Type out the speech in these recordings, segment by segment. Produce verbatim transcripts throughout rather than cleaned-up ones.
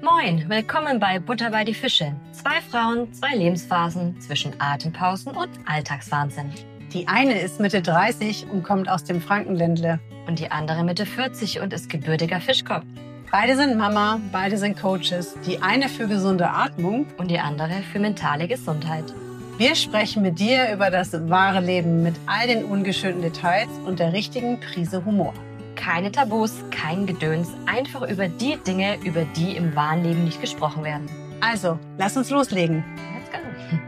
Moin, willkommen bei Butter bei die Fische. Zwei Frauen, zwei Lebensphasen zwischen Atempausen und Alltagswahnsinn. Die eine ist Mitte dreißig und kommt aus dem Frankenländle. Und die andere Mitte vierzig und ist gebürtiger Fischkopf. Beide sind Mama, beide sind Coaches. Die eine für gesunde Atmung und die andere für mentale Gesundheit. Wir sprechen mit dir über das wahre Leben mit all den ungeschönten Details und der richtigen Prise Humor. Keine Tabus, kein Gedöns, einfach über die Dinge, über die im wahren Leben nicht gesprochen werden. Also, lass uns loslegen. Let's go.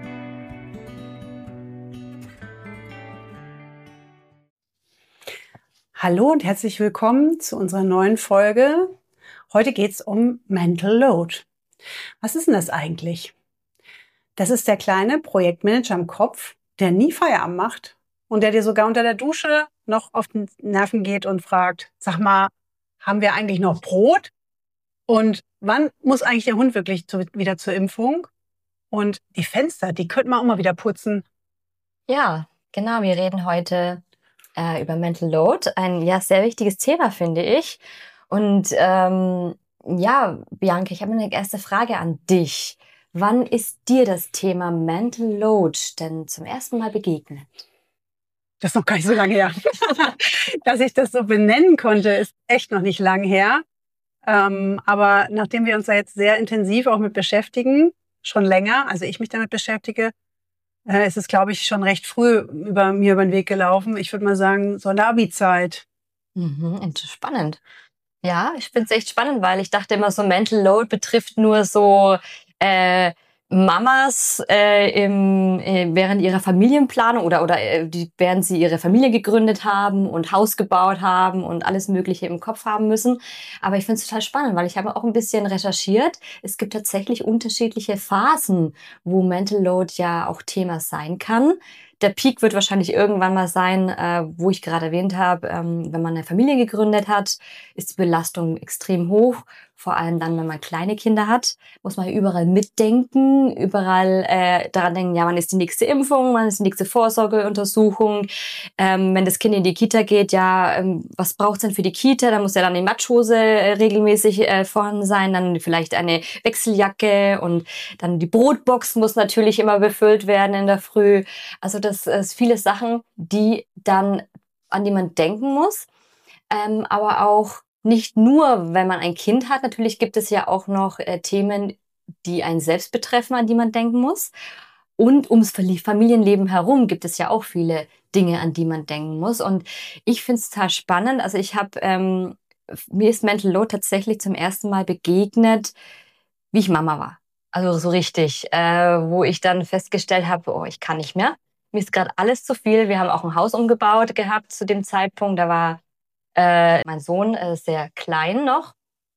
Hallo und herzlich willkommen zu unserer neuen Folge. Heute geht es um Mental Load. Was ist denn das eigentlich? Das ist der kleine Projektmanager im Kopf, der nie Feierabend macht und der dir sogar unter der Dusche noch auf den Nerven geht und fragt, sag mal, haben wir eigentlich noch Brot? Und wann muss eigentlich der Hund wirklich zu, wieder zur Impfung? Und die Fenster, die könnte man auch mal wieder putzen. Ja, genau. Wir reden heute äh, über Mental Load. Ein ja sehr wichtiges Thema, finde ich. Und ähm, ja, Bianca, ich habe eine erste Frage an dich. Wann ist dir das Thema Mental Load denn zum ersten Mal begegnet? Das ist noch gar nicht so lange her. Dass ich das so benennen konnte, ist echt noch nicht lang her. Ähm, aber nachdem wir uns da jetzt sehr intensiv auch mit beschäftigen, schon länger, also ich mich damit beschäftige, äh, ist es, glaube ich, schon recht früh über mir über den Weg gelaufen. Ich würde mal sagen, so in der Abi-Zeit. Mhm, spannend. Ja, ich finde es echt spannend, weil ich dachte immer, so Mental Load betrifft nur so äh, Mamas äh, im, äh, während ihrer Familienplanung oder, oder äh, die, während sie ihre Familie gegründet haben und Haus gebaut haben und alles Mögliche im Kopf haben müssen. Aber ich finde es total spannend, weil ich habe auch ein bisschen recherchiert. Es gibt tatsächlich unterschiedliche Phasen, wo Mental Load ja auch Thema sein kann. Der Peak wird wahrscheinlich irgendwann mal sein, äh, wo ich gerade erwähnt habe, ähm, wenn man eine Familie gegründet hat, ist die Belastung extrem hoch. Vor allem dann, wenn man kleine Kinder hat, muss man überall mitdenken, überall äh, daran denken, ja, wann ist die nächste Impfung, wann ist die nächste Vorsorgeuntersuchung. Ähm, wenn das Kind in die Kita geht, ja, ähm, was braucht's denn für die Kita? Da muss ja dann die Matschhose äh, regelmäßig äh, vorhanden sein, dann vielleicht eine Wechseljacke und dann die Brotbox muss natürlich immer befüllt werden in der Früh. Also das ist viele Sachen, die dann, an die man denken muss, ähm, aber auch nicht nur, wenn man ein Kind hat. Natürlich gibt es ja auch noch äh, Themen, die einen selbst betreffen, an die man denken muss. Und ums Familienleben herum gibt es ja auch viele Dinge, an die man denken muss. Und ich finde es total spannend. Also ich habe, ähm, mir ist Mental Load tatsächlich zum ersten Mal begegnet, wie ich Mama war. Also so richtig, äh, wo ich dann festgestellt habe, oh, ich kann nicht mehr. Mir ist gerade alles zu viel. Wir haben auch ein Haus umgebaut gehabt zu dem Zeitpunkt. Da war äh, mein Sohn äh, sehr klein noch.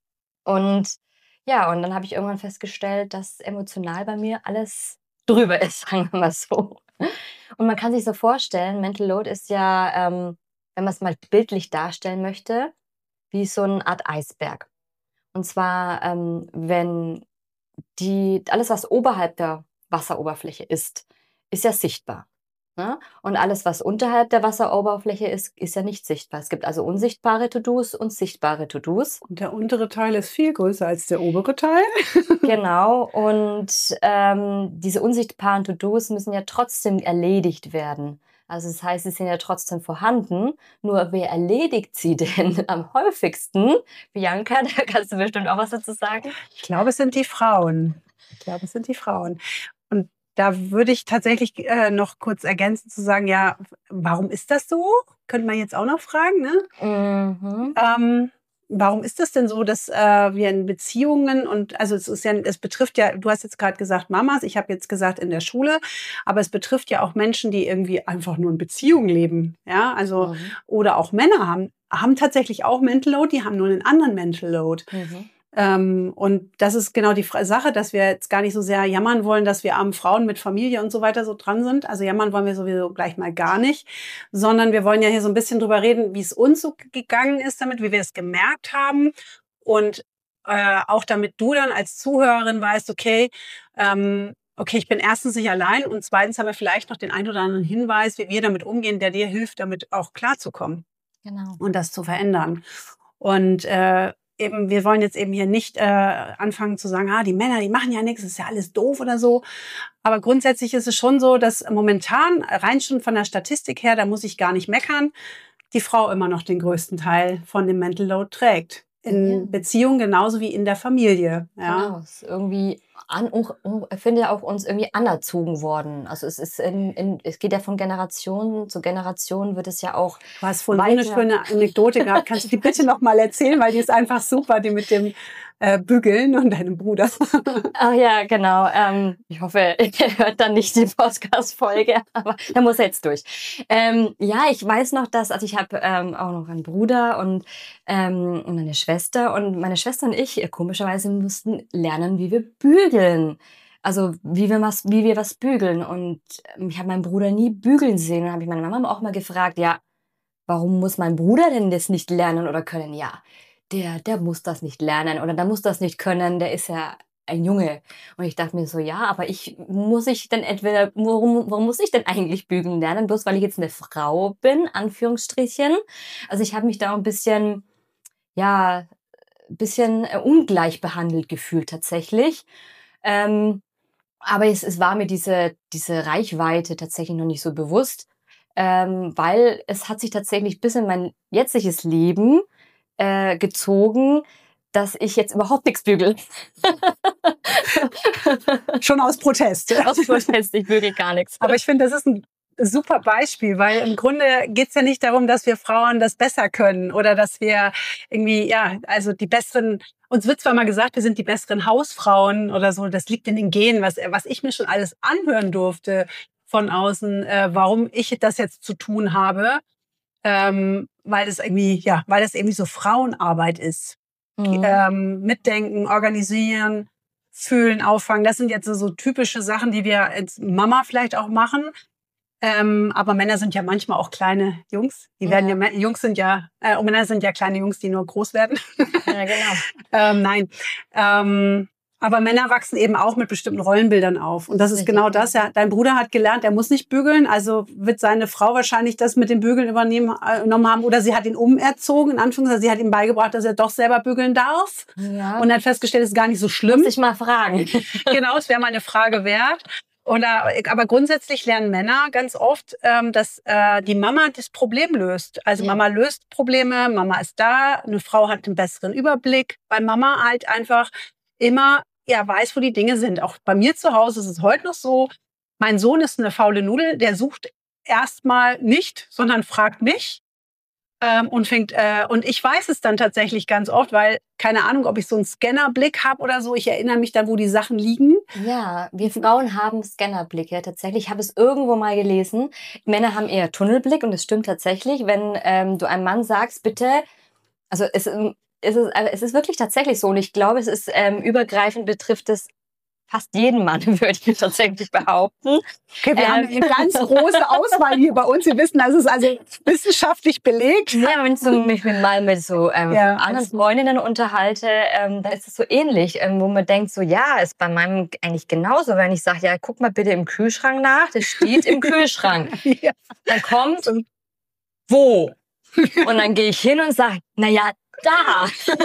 Und ja, und dann habe ich irgendwann festgestellt, dass emotional bei mir alles drüber ist, sagen wir mal so. Und man kann sich so vorstellen, Mental Load ist ja, ähm, wenn man es mal bildlich darstellen möchte, wie so eine Art Eisberg. Und zwar, ähm, wenn die, alles, was oberhalb der Wasseroberfläche ist, ist ja sichtbar. Ne? Und alles, was unterhalb der Wasseroberfläche ist, ist ja nicht sichtbar. Es gibt also unsichtbare To-Dos und sichtbare To-Dos. Und der untere Teil ist viel größer als der obere Teil. Genau. Und ähm, diese unsichtbaren To-Dos müssen ja trotzdem erledigt werden. Also das heißt, sie sind ja trotzdem vorhanden. Nur wer erledigt sie denn am häufigsten? Bianca, da kannst du bestimmt auch was dazu sagen. Ich glaube, es sind die Frauen. Ich glaube, es sind die Frauen. Und da würde ich tatsächlich äh, noch kurz ergänzen zu sagen, ja, warum ist das so? Könnte man jetzt auch noch fragen, ne? Mhm. Ähm, warum ist das denn so, dass äh, wir in Beziehungen und, also es ist ja, es betrifft ja, du hast jetzt gerade gesagt Mamas, ich habe jetzt gesagt in der Schule, aber es betrifft ja auch Menschen, die irgendwie einfach nur in Beziehung leben, ja, also, mhm. oder auch Männer haben, haben tatsächlich auch Mental Load, die haben nur einen anderen Mental Load. Mhm. Ähm, und das ist genau die Sache, dass wir jetzt gar nicht so sehr jammern wollen, dass wir armen Frauen mit Familie und so weiter so dran sind. Also jammern wollen wir sowieso gleich mal gar nicht, sondern wir wollen ja hier so ein bisschen drüber reden, wie es uns so gegangen ist damit, wie wir es gemerkt haben und äh, auch damit du dann als Zuhörerin weißt, okay, ähm, okay, ich bin erstens nicht allein und zweitens haben wir vielleicht noch den ein oder anderen Hinweis, wie wir damit umgehen, der dir hilft, damit auch klarzukommen. Genau. Und das zu verändern. Und äh, eben, wir wollen jetzt eben hier nicht äh, anfangen zu sagen, ah, die Männer, die machen ja nichts, das ist ja alles doof oder so. Aber grundsätzlich ist es schon so, dass momentan, rein schon von der Statistik her, da muss ich gar nicht meckern, die Frau immer noch den größten Teil von dem Mental Load trägt. In ja. Beziehungen genauso wie in der Familie. Ja. Genau, es ist irgendwie an, ich finde auch uns irgendwie anerzogen worden. Also es ist in, in, es geht ja von Generation zu Generation, wird es ja auch. Du hast vorhin so eine schöne Anekdote gehabt. Kannst du die bitte noch mal erzählen, weil die ist einfach super, die mit dem äh, Bügeln und deinem Bruder. Ach ja, genau. Ähm, ich hoffe, er hört dann nicht die Podcast-Folge, aber er muss jetzt durch. Ähm, ja, ich weiß noch, dass, also ich habe ähm, auch noch einen Bruder und, ähm, und eine Schwester und meine Schwester und ich, äh, komischerweise mussten lernen, wie wir bügeln. Also wie wir was, wie wir was bügeln. Und ähm, ich habe meinen Bruder nie bügeln sehen. Und dann habe ich meine Mama auch mal gefragt, ja, warum muss mein Bruder denn das nicht lernen oder können? Ja, der, der muss das nicht lernen oder der muss das nicht können, der ist ja ein Junge. Und ich dachte mir so, ja, aber ich muss ich denn entweder, warum, warum muss ich denn eigentlich bügeln lernen? Bloß weil ich jetzt eine Frau bin, Anführungsstrichen. Also ich habe mich da ein bisschen, ja, ein bisschen ungleich behandelt gefühlt tatsächlich. Ähm, aber es, es war mir diese, diese Reichweite tatsächlich noch nicht so bewusst, ähm, weil es hat sich tatsächlich bis in mein jetziges Leben äh, gezogen, dass ich jetzt überhaupt nichts bügel. Schon aus Protest. Aus Protest, ich bügel gar nichts. Aber ich finde, das ist ein super Beispiel, weil im Grunde geht's ja nicht darum, dass wir Frauen das besser können oder dass wir irgendwie, ja, also die besseren, uns wird zwar mal gesagt, wir sind die besseren Hausfrauen oder so, das liegt in den Genen, was, was ich mir schon alles anhören durfte von außen, äh, warum ich das jetzt zu tun habe, ähm, weil es irgendwie, ja, weil das irgendwie so Frauenarbeit ist. Mhm. Ähm, mitdenken, organisieren, fühlen, auffangen, das sind jetzt so, so typische Sachen, die wir als Mama vielleicht auch machen. Ähm, aber Männer sind ja manchmal auch kleine Jungs. Die werden ja, ja Jungs sind ja, äh, und Männer sind ja kleine Jungs, die nur groß werden. Ja, genau. ähm, nein. Ähm, aber Männer wachsen eben auch mit bestimmten Rollenbildern auf. Und das ist Richtig. Genau das. Ja, dein Bruder hat gelernt, er muss nicht bügeln. Also wird seine Frau wahrscheinlich das mit dem Bügeln übernehmen, äh, genommen haben. Oder sie hat ihn umerzogen, in Anführungszeichen. Sie hat ihm beigebracht, dass er doch selber bügeln darf. Ja. Und hat festgestellt, es ist gar nicht so schlimm. Muss ich mal fragen. Genau, es wäre mal eine Frage wert. Oder, aber grundsätzlich lernen Männer ganz oft, ähm, dass äh, die Mama das Problem löst. Also ja. Mama löst Probleme, Mama ist da, eine Frau hat einen besseren Überblick, weil Mama halt einfach immer ja weiß, wo die Dinge sind. Auch bei mir zu Hause ist es heute noch so, mein Sohn ist eine faule Nudel, der sucht erstmal nicht, sondern fragt mich. Ähm, und fängt äh, und ich weiß es dann tatsächlich ganz oft, weil keine Ahnung, ob ich so einen Scannerblick habe oder so. Ich erinnere mich dann, wo die Sachen liegen. Ja, wir Frauen haben Scannerblicke tatsächlich. Ich habe es irgendwo mal gelesen. Männer haben eher Tunnelblick und es stimmt tatsächlich, wenn ähm, du einem Mann sagst, bitte, also es, es, ist, es ist wirklich tatsächlich so und ich glaube, es ist ähm, übergreifend betrifft es fast jeden Mann, würde ich tatsächlich behaupten. Okay, wir ähm, haben eine ganz große Auswahl hier bei uns. Wir wissen, das ist also wissenschaftlich belegt. Ja, wenn ich so, mich mit, mal mit so ähm, ja, anderen Freundinnen unterhalte, ähm, dann ist es so ähnlich, ähm, wo man denkt, so ja, ist bei meinem eigentlich genauso. Wenn ich sage, ja, guck mal bitte im Kühlschrank nach, das steht im Kühlschrank. Ja. Dann kommt, wo? Und dann gehe ich hin und sage, naja, da.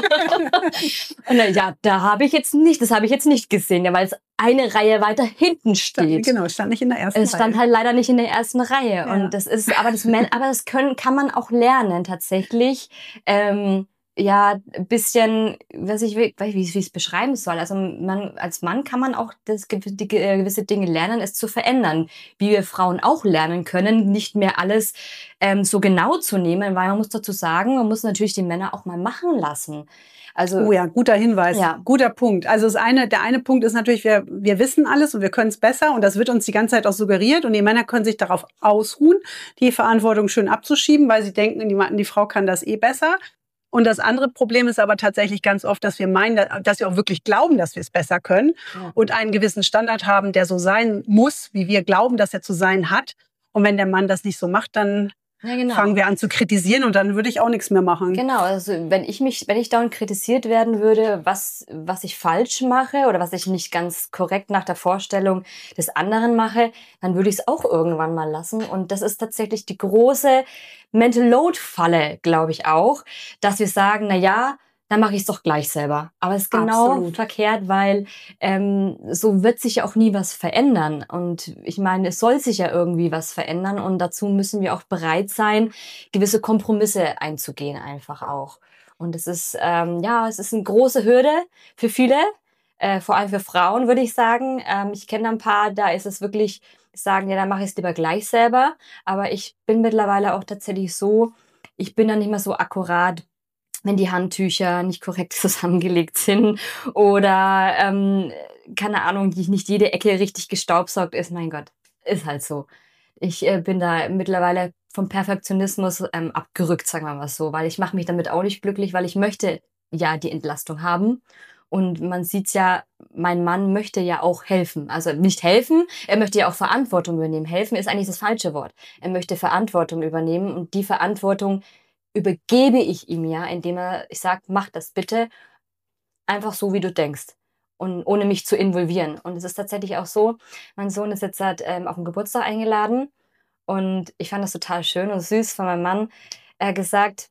Und dann, ja, da habe ich jetzt nicht, das habe ich jetzt nicht gesehen, ja, weil es eine Reihe weiter hinten steht. Genau, stand nicht in der ersten Reihe. Es stand Reihe. halt leider nicht in der ersten Reihe. Ja. Und das ist, aber das, aber das können, kann man auch lernen, tatsächlich. Ähm, ja, ein bisschen, weiß ich, wie, wie ich es beschreiben soll. Also man, als Mann kann man auch das, die, gewisse Dinge lernen, es zu verändern. Wie wir Frauen auch lernen können, nicht mehr alles ähm, so genau zu nehmen, weil man muss dazu sagen, man muss natürlich die Männer auch mal machen lassen. Also, oh ja, guter Hinweis, ja. guter Punkt. Also das eine, der eine Punkt ist natürlich, wir, wir wissen alles und wir können es besser und das wird uns die ganze Zeit auch suggeriert und die Männer können sich darauf ausruhen, die Verantwortung schön abzuschieben, weil sie denken, die, die Frau kann das eh besser. Und das andere Problem ist aber tatsächlich ganz oft, dass wir meinen, dass wir auch wirklich glauben, dass wir es besser können ja. und einen gewissen Standard haben, der so sein muss, wie wir glauben, dass er zu sein hat. Und wenn der Mann das nicht so macht, dann ja, genau. fangen wir an zu kritisieren und dann würde ich auch nichts mehr machen. Genau, also wenn ich mich, wenn ich dauernd kritisiert werden würde, was, was ich falsch mache oder was ich nicht ganz korrekt nach der Vorstellung des anderen mache, dann würde ich es auch irgendwann mal lassen. Und das ist tatsächlich die große Mental Load Falle, glaube ich auch, dass wir sagen, na ja, dann mache ich es doch gleich selber. Aber es ist genau Absolut. verkehrt, weil ähm, so wird sich ja auch nie was verändern. Und ich meine, es soll sich ja irgendwie was verändern und dazu müssen wir auch bereit sein, gewisse Kompromisse einzugehen einfach auch. Und es ist, ähm, ja, es ist eine große Hürde für viele, äh, vor allem für Frauen, würde ich sagen. Ähm, ich kenne ein paar, da ist es wirklich, sagen, ja, dann mache ich es lieber gleich selber. Aber ich bin mittlerweile auch tatsächlich so, ich bin dann nicht mehr so akkurat, wenn die Handtücher nicht korrekt zusammengelegt sind oder, ähm, keine Ahnung, die nicht jede Ecke richtig gestaubsaugt ist. Mein Gott, ist halt so. Ich äh, bin da mittlerweile vom Perfektionismus ähm, abgerückt, sagen wir mal so, weil ich mache mich damit auch nicht glücklich, weil ich möchte ja die Entlastung haben. Und man sieht's ja, mein Mann möchte ja auch helfen. Also nicht helfen, er möchte ja auch Verantwortung übernehmen. Helfen ist eigentlich das falsche Wort. Er möchte Verantwortung übernehmen und die Verantwortung übergebe ich ihm ja, indem er, ich sag, mach das bitte einfach so, wie du denkst und ohne mich zu involvieren. Und es ist tatsächlich auch so, mein Sohn ist jetzt halt, ähm, auf den Geburtstag eingeladen und ich fand das total schön und süß von meinem Mann. Er hat gesagt,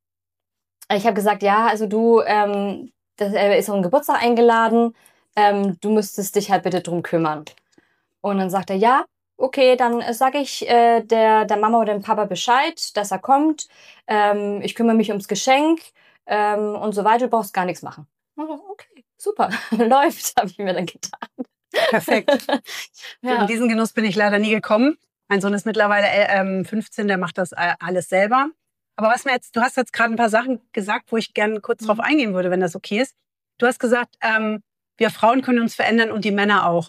ich habe gesagt, ja, also du, ähm, das, er ist auf den Geburtstag eingeladen, ähm, du müsstest dich halt bitte drum kümmern. Und dann sagt er, ja, okay, dann äh, sage ich äh, der, der Mama oder dem Papa Bescheid, dass er kommt. Ähm, ich kümmere mich ums Geschenk ähm, und so weiter. Du brauchst gar nichts machen. Und so, okay, super, läuft, habe ich mir dann getan. Perfekt. Ja. In diesen Genuss bin ich leider nie gekommen. Mein Sohn ist mittlerweile ähm, fünfzehn, der macht das äh, alles selber. Aber was mir jetzt, du hast jetzt gerade ein paar Sachen gesagt, wo ich gerne kurz Mhm. drauf eingehen würde, wenn das okay ist. Du hast gesagt, ähm, wir Frauen können uns verändern und die Männer auch.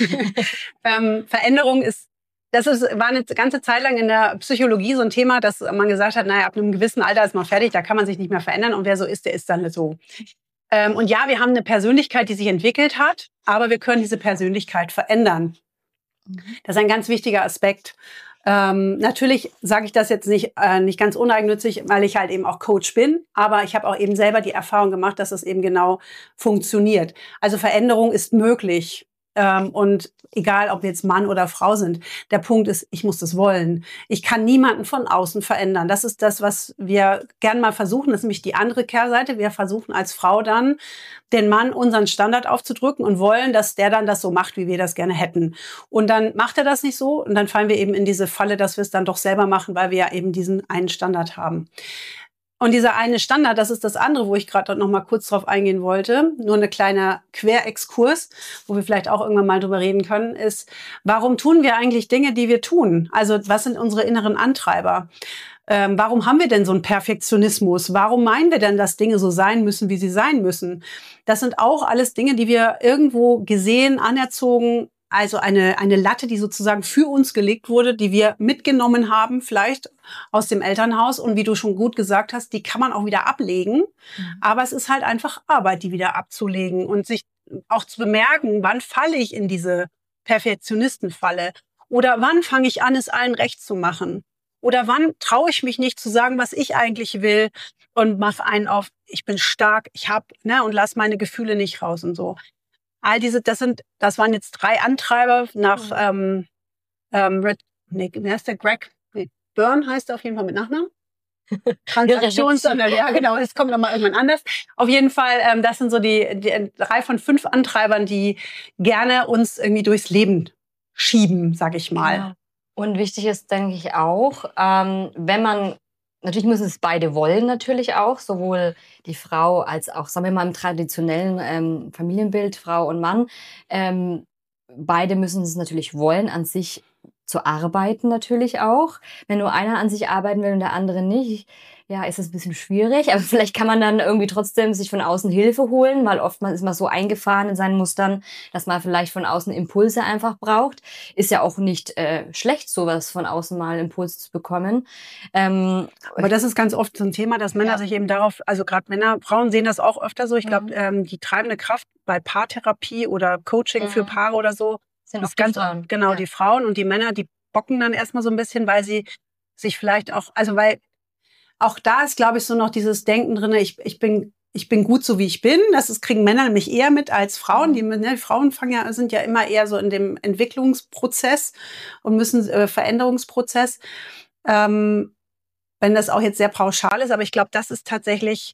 ähm, Veränderung ist, das ist, war eine ganze Zeit lang in der Psychologie so ein Thema, dass man gesagt hat, naja, ab einem gewissen Alter ist man fertig, da kann man sich nicht mehr verändern und wer so ist, der ist dann so. Ähm, und ja, wir haben eine Persönlichkeit, die sich entwickelt hat, aber wir können diese Persönlichkeit verändern. Das ist ein ganz wichtiger Aspekt. Ähm, natürlich sage ich das jetzt nicht, äh, nicht ganz uneigennützig, weil ich halt eben auch Coach bin, aber ich habe auch eben selber die Erfahrung gemacht, dass es eben genau funktioniert. Also Veränderung ist möglich. Ähm, und egal, ob wir jetzt Mann oder Frau sind, der Punkt ist, ich muss das wollen. Ich kann niemanden von außen verändern. Das ist das, was wir gern mal versuchen. Das ist nämlich die andere Kehrseite. Wir versuchen als Frau dann, den Mann unseren Standard aufzudrücken und wollen, dass der dann das so macht, wie wir das gerne hätten. Und dann macht er das nicht so und dann fallen wir eben in diese Falle, dass wir es dann doch selber machen, weil wir ja eben diesen einen Standard haben. Und dieser eine Standard, das ist das andere, wo ich gerade noch mal kurz drauf eingehen wollte. Nur eine kleine Querexkurs, wo wir vielleicht auch irgendwann mal drüber reden können, ist, warum tun wir eigentlich Dinge, die wir tun? Also was sind unsere inneren Antreiber? Ähm, warum haben wir denn so einen Perfektionismus? Warum meinen wir denn, dass Dinge so sein müssen, wie sie sein müssen? Das sind auch alles Dinge, die wir irgendwo gesehen, anerzogen, also eine, eine Latte, die sozusagen für uns gelegt wurde, die wir mitgenommen haben, vielleicht aus dem Elternhaus. Und wie du schon gut gesagt hast, die kann man auch wieder ablegen. Mhm. Aber es ist halt einfach Arbeit, die wieder abzulegen und sich auch zu bemerken, wann falle ich in diese Perfektionistenfalle? Oder wann fange ich an, es allen recht zu machen? Oder wann traue ich mich nicht zu sagen, was ich eigentlich will und mache einen auf, ich bin stark, ich hab, ne, und lass meine Gefühle nicht raus und so. All diese, das sind, das waren jetzt drei Antreiber nach, mhm. ähm, ähm, Red, nee, wie heißt der, Greg nee, Byrne heißt er auf jeden Fall mit Nachnamen. Transaktionsanalyse, ja genau, es kommt nochmal irgendwann anders. Auf jeden Fall, ähm, das sind so die, die drei von fünf Antreibern, die gerne uns irgendwie durchs Leben schieben, sag ich mal. Ja. Und wichtig ist, denke ich auch, ähm, wenn man, natürlich müssen es beide wollen natürlich auch, sowohl die Frau als auch, sagen wir mal, im traditionellen ähm, Familienbild, Frau und Mann. Ähm, beide müssen es natürlich wollen, an sich zu arbeiten natürlich auch. Wenn nur einer an sich arbeiten will und der andere nicht, ja, ist das ein bisschen schwierig. Aber vielleicht kann man dann irgendwie trotzdem sich von außen Hilfe holen, weil oftmals ist man so eingefahren in seinen Mustern, dass man vielleicht von außen Impulse einfach braucht. Ist ja auch nicht äh, schlecht, sowas von außen mal Impulse zu bekommen. Ähm, Aber das ist ganz oft so ein Thema, dass Männer ja. sich eben darauf, also gerade Männer, Frauen sehen das auch öfter so. Ich glaube, mhm. ähm, die treibende Kraft bei Paartherapie oder Coaching mhm. für Paare oder so, sind ist auch ganz Frauen. Genau, ja. die Frauen und die Männer, die bocken dann erstmal so ein bisschen, weil sie sich vielleicht auch, also weil auch da ist, glaube ich, so noch dieses Denken drin, ich, ich bin ich bin gut so wie ich bin. Das ist, kriegen Männer nämlich eher mit als Frauen. Die, ne, die Frauen fangen ja, sind ja immer eher so in dem Entwicklungsprozess und müssen äh, Veränderungsprozess. Ähm, wenn das auch jetzt sehr pauschal ist, aber ich glaube, das ist tatsächlich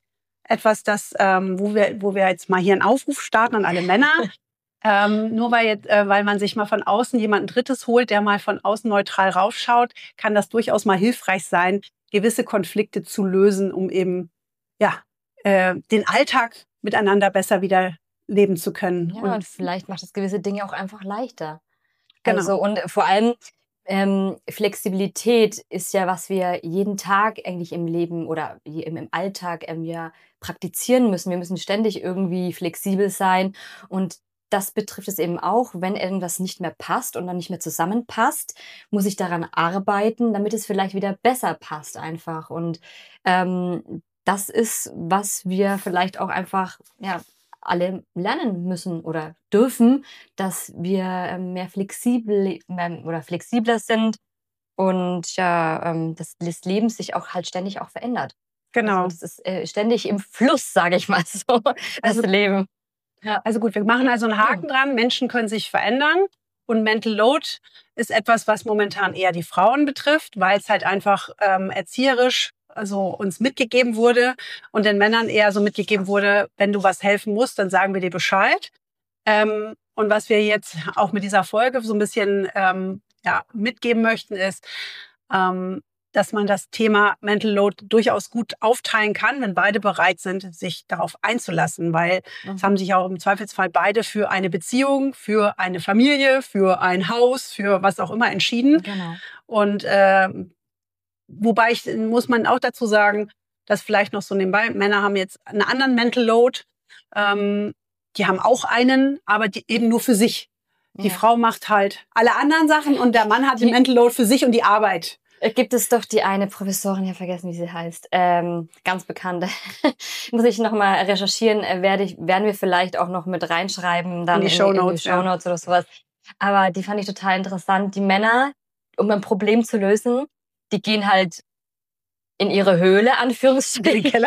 etwas, das, ähm, wo wir, wo wir jetzt mal hier einen Aufruf starten an alle Männer. Ähm, nur weil, jetzt, äh, weil man sich mal von außen jemanden Drittes holt, der mal von außen neutral raufschaut, kann das durchaus mal hilfreich sein, gewisse Konflikte zu lösen, um eben ja äh, den Alltag miteinander besser wieder leben zu können. Ja, und, und vielleicht macht es gewisse Dinge auch einfach leichter. genau. Also und vor allem ähm, Flexibilität ist ja, was wir jeden Tag eigentlich im Leben oder im, im Alltag ähm, ja praktizieren müssen. Wir müssen ständig irgendwie flexibel sein und das betrifft es eben auch, wenn irgendwas nicht mehr passt und dann nicht mehr zusammenpasst, muss ich daran arbeiten, damit es vielleicht wieder besser passt einfach. Und ähm, das ist, was wir vielleicht auch einfach ja alle lernen müssen oder dürfen, dass wir ähm, mehr flexibel ähm, oder flexibler sind und ja, ähm, dass das Leben sich auch halt ständig auch verändert. Genau. Also das ist äh, ständig im Fluss, sage ich mal so, das Also- Leben. Ja. Also gut, wir machen also einen Haken dran. Menschen können sich verändern. Und Mental Load ist etwas, was momentan eher die Frauen betrifft, weil es halt einfach ähm, erzieherisch also uns mitgegeben wurde und den Männern eher so mitgegeben wurde, wenn du was helfen musst, dann sagen wir dir Bescheid. Ähm, und was wir jetzt auch mit dieser Folge so ein bisschen ähm, ja, mitgeben möchten, ist, ähm, dass man das Thema Mental Load durchaus gut aufteilen kann, wenn beide bereit sind, sich darauf einzulassen, weil Mhm. es haben sich auch im Zweifelsfall beide für eine Beziehung, für eine Familie, für ein Haus, für was auch immer entschieden. Genau. Und äh, wobei ich, muss man auch dazu sagen, dass vielleicht noch so nebenbei, Männer haben jetzt einen anderen Mental Load, ähm, die haben auch einen, aber die eben nur für sich. Die Ja. Frau macht halt alle anderen Sachen und der Mann hat den Die- Mental Load für sich und die Arbeit. Gibt es doch die eine Professorin, ich habe vergessen, wie sie heißt, ähm, ganz bekannte. Muss ich noch mal recherchieren, äh, werde ich, werden wir vielleicht auch noch mit reinschreiben, dann In die in, Shownotes, in die Shownotes oder sowas. Aber die fand ich total interessant. Die Männer, um ein Problem zu lösen, die gehen halt in ihre Höhle, Anführungsstrichen. Keller.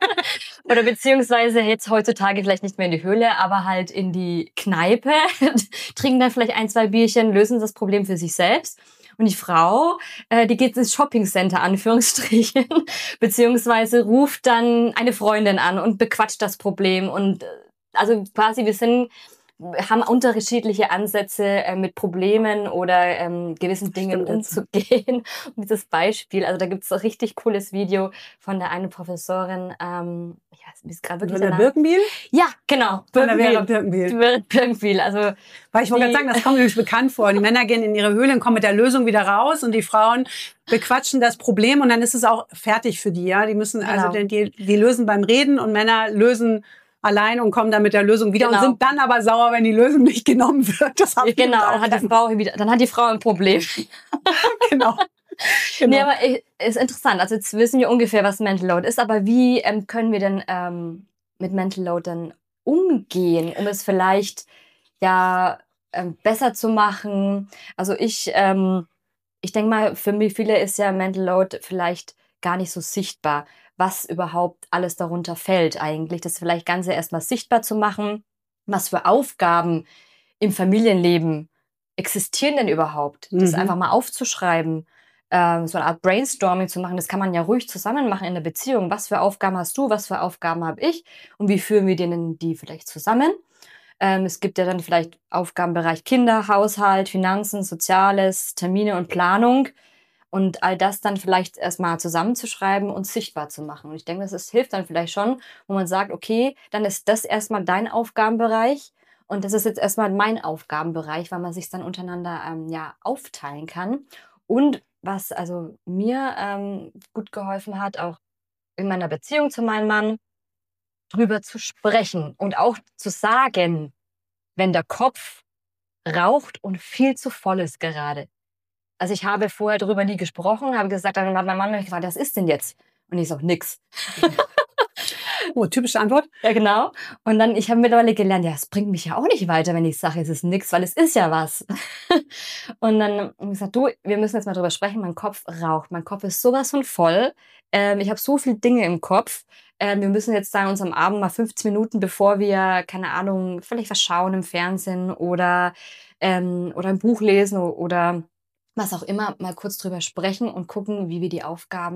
Oder beziehungsweise jetzt heutzutage vielleicht nicht mehr in die Höhle, aber halt in die Kneipe, trinken dann vielleicht ein, zwei Bierchen, lösen das Problem für sich selbst. Und die Frau, äh, die geht ins Shoppingcenter, Anführungsstrichen, beziehungsweise ruft dann eine Freundin an und bequatscht das Problem. Und äh, also quasi, wir sind haben unterschiedliche Ansätze, äh, mit Problemen oder ähm, gewissen Dingen Stimmt jetzt. umzugehen. Und dieses Beispiel, also da gibt's ein richtig cooles Video von der einen Professorin, ähm, ich weiß, wie ist gerade wirklich Von der der Name? Birkenbiel? Ja, genau. Von der Vera Birkenbiel. Birkenbiel. Birkenbiel, also Weil ich wollte die- gerade sagen, das kommt mir nämlich bekannt vor. Die Männer gehen in ihre Höhle und kommen mit der Lösung wieder raus und die Frauen bequatschen das Problem und dann ist es auch fertig für die. Ja, die müssen also Genau. die, die lösen beim Reden und Männer lösen allein und kommen dann mit der Lösung wieder Genau. und sind dann aber sauer, wenn die Lösung nicht genommen wird. Das haben wir genau, auch dann hat die Frau wieder, dann hat die Frau ein Problem. genau. genau. Nee, aber äh, ist interessant. Also jetzt wissen wir ungefähr, was Mental Load ist, aber wie ähm, können wir denn ähm, mit Mental Load dann umgehen, um es vielleicht ja ähm, besser zu machen? Also ich, ähm, ich denke mal, für mich viele ist ja Mental Load vielleicht gar nicht so sichtbar, was überhaupt alles darunter fällt eigentlich. Das vielleicht Ganze erstmal sichtbar zu machen, was für Aufgaben im Familienleben existieren denn überhaupt? Das Mhm. einfach mal aufzuschreiben, ähm, so eine Art Brainstorming zu machen, das kann man ja ruhig zusammen machen in der Beziehung. Was für Aufgaben hast du, was für Aufgaben habe ich und wie führen wir denen die vielleicht zusammen? Ähm, es gibt ja dann vielleicht Aufgabenbereich Kinder, Haushalt, Finanzen, Soziales, Termine und Planung. Und all das dann vielleicht erstmal zusammenzuschreiben und sichtbar zu machen. Und ich denke, das ist, hilft dann vielleicht schon, wo man sagt, okay, dann ist das erstmal dein Aufgabenbereich und das ist jetzt erstmal mein Aufgabenbereich, weil man sich dann untereinander ähm, ja aufteilen kann. Und was also mir ähm, gut geholfen hat, auch in meiner Beziehung zu meinem Mann, drüber zu sprechen und auch zu sagen, wenn der Kopf raucht und viel zu voll ist gerade. Also ich habe vorher darüber nie gesprochen, habe gesagt, dann hat mein Mann mich gefragt, was ist denn jetzt? Und ich so, nix. Oh, typische Antwort. Ja, genau. Und dann, ich habe mittlerweile gelernt, ja, es bringt mich ja auch nicht weiter, wenn ich sage, es ist nix, weil es ist ja was. Und dann habe ich gesagt, du, wir müssen jetzt mal drüber sprechen, mein Kopf raucht, mein Kopf ist sowas von voll. Ähm, ich habe so viele Dinge im Kopf. Ähm, wir müssen jetzt da uns am Abend mal fünfzehn Minuten, bevor wir, keine Ahnung, vielleicht was schauen im Fernsehen oder, ähm, oder ein Buch lesen oder was auch immer, mal kurz drüber sprechen und gucken, wie wir die Aufgaben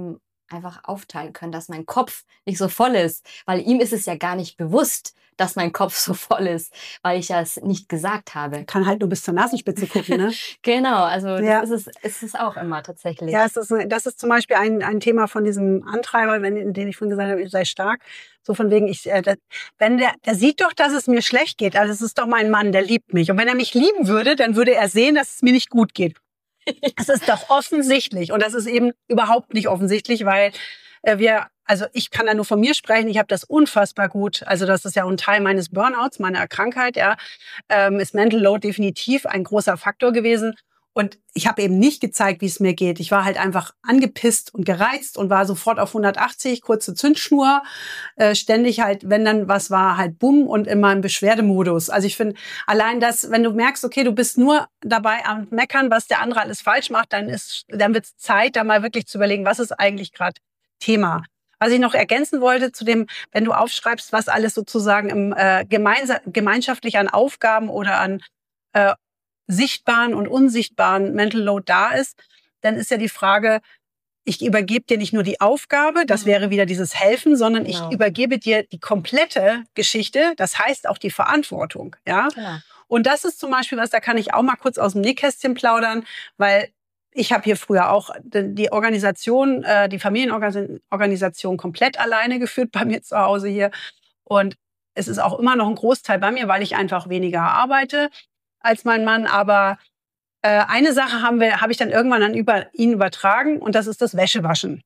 einfach aufteilen können, dass mein Kopf nicht so voll ist, weil ihm ist es ja gar nicht bewusst, dass mein Kopf so voll ist, weil ich ja es nicht gesagt habe. Kann halt nur bis zur Nasenspitze gucken, ne? Genau, also Ja. das ist es, ist es auch immer tatsächlich. Ja, es ist, das ist zum Beispiel ein, ein Thema von diesem Antreiber, wenn, den ich vorhin gesagt habe, ich sei stark. So von wegen, ich, äh, das, wenn der, der sieht doch, dass es mir schlecht geht. Also es ist doch mein Mann, der liebt mich. Und wenn er mich lieben würde, dann würde er sehen, dass es mir nicht gut geht. Es ist doch offensichtlich. Und das ist eben überhaupt nicht offensichtlich, weil äh, wir, also ich kann da nur von mir sprechen, ich habe das unfassbar gut. Also das ist ja auch ein Teil meines Burnouts, meiner Krankheit, ja, ähm, ist Mental Load definitiv ein großer Faktor gewesen. Und ich habe eben nicht gezeigt, wie es mir geht. Ich war halt einfach angepisst und gereizt und war sofort auf hundertachtzig, kurze Zündschnur, äh, ständig halt, wenn dann was war, halt bumm und immer im Beschwerdemodus. Also ich finde, allein das, wenn du merkst, okay, du bist nur dabei am Meckern, was der andere alles falsch macht, dann ist, dann wird es Zeit, da mal wirklich zu überlegen, was ist eigentlich gerade Thema. Was ich noch ergänzen wollte zu dem, wenn du aufschreibst, was alles sozusagen im, äh, gemeinsa- gemeinschaftlich an Aufgaben oder an äh, sichtbaren und unsichtbaren Mental Load da ist, dann ist ja die Frage, ich übergebe dir nicht nur die Aufgabe, das wäre wieder dieses Helfen, sondern Genau. ich übergebe dir die komplette Geschichte, das heißt auch die Verantwortung. Ja? Genau. Und das ist zum Beispiel was, da kann ich auch mal kurz aus dem Nähkästchen plaudern, weil ich habe hier früher auch die Organisation, äh, die Familienorganisation komplett alleine geführt bei mir zu Hause hier. Und es ist auch immer noch ein Großteil bei mir, weil ich einfach weniger arbeite als mein Mann. Aber äh, eine Sache haben wir, habe ich dann irgendwann an über, ihn übertragen und das ist das Wäschewaschen.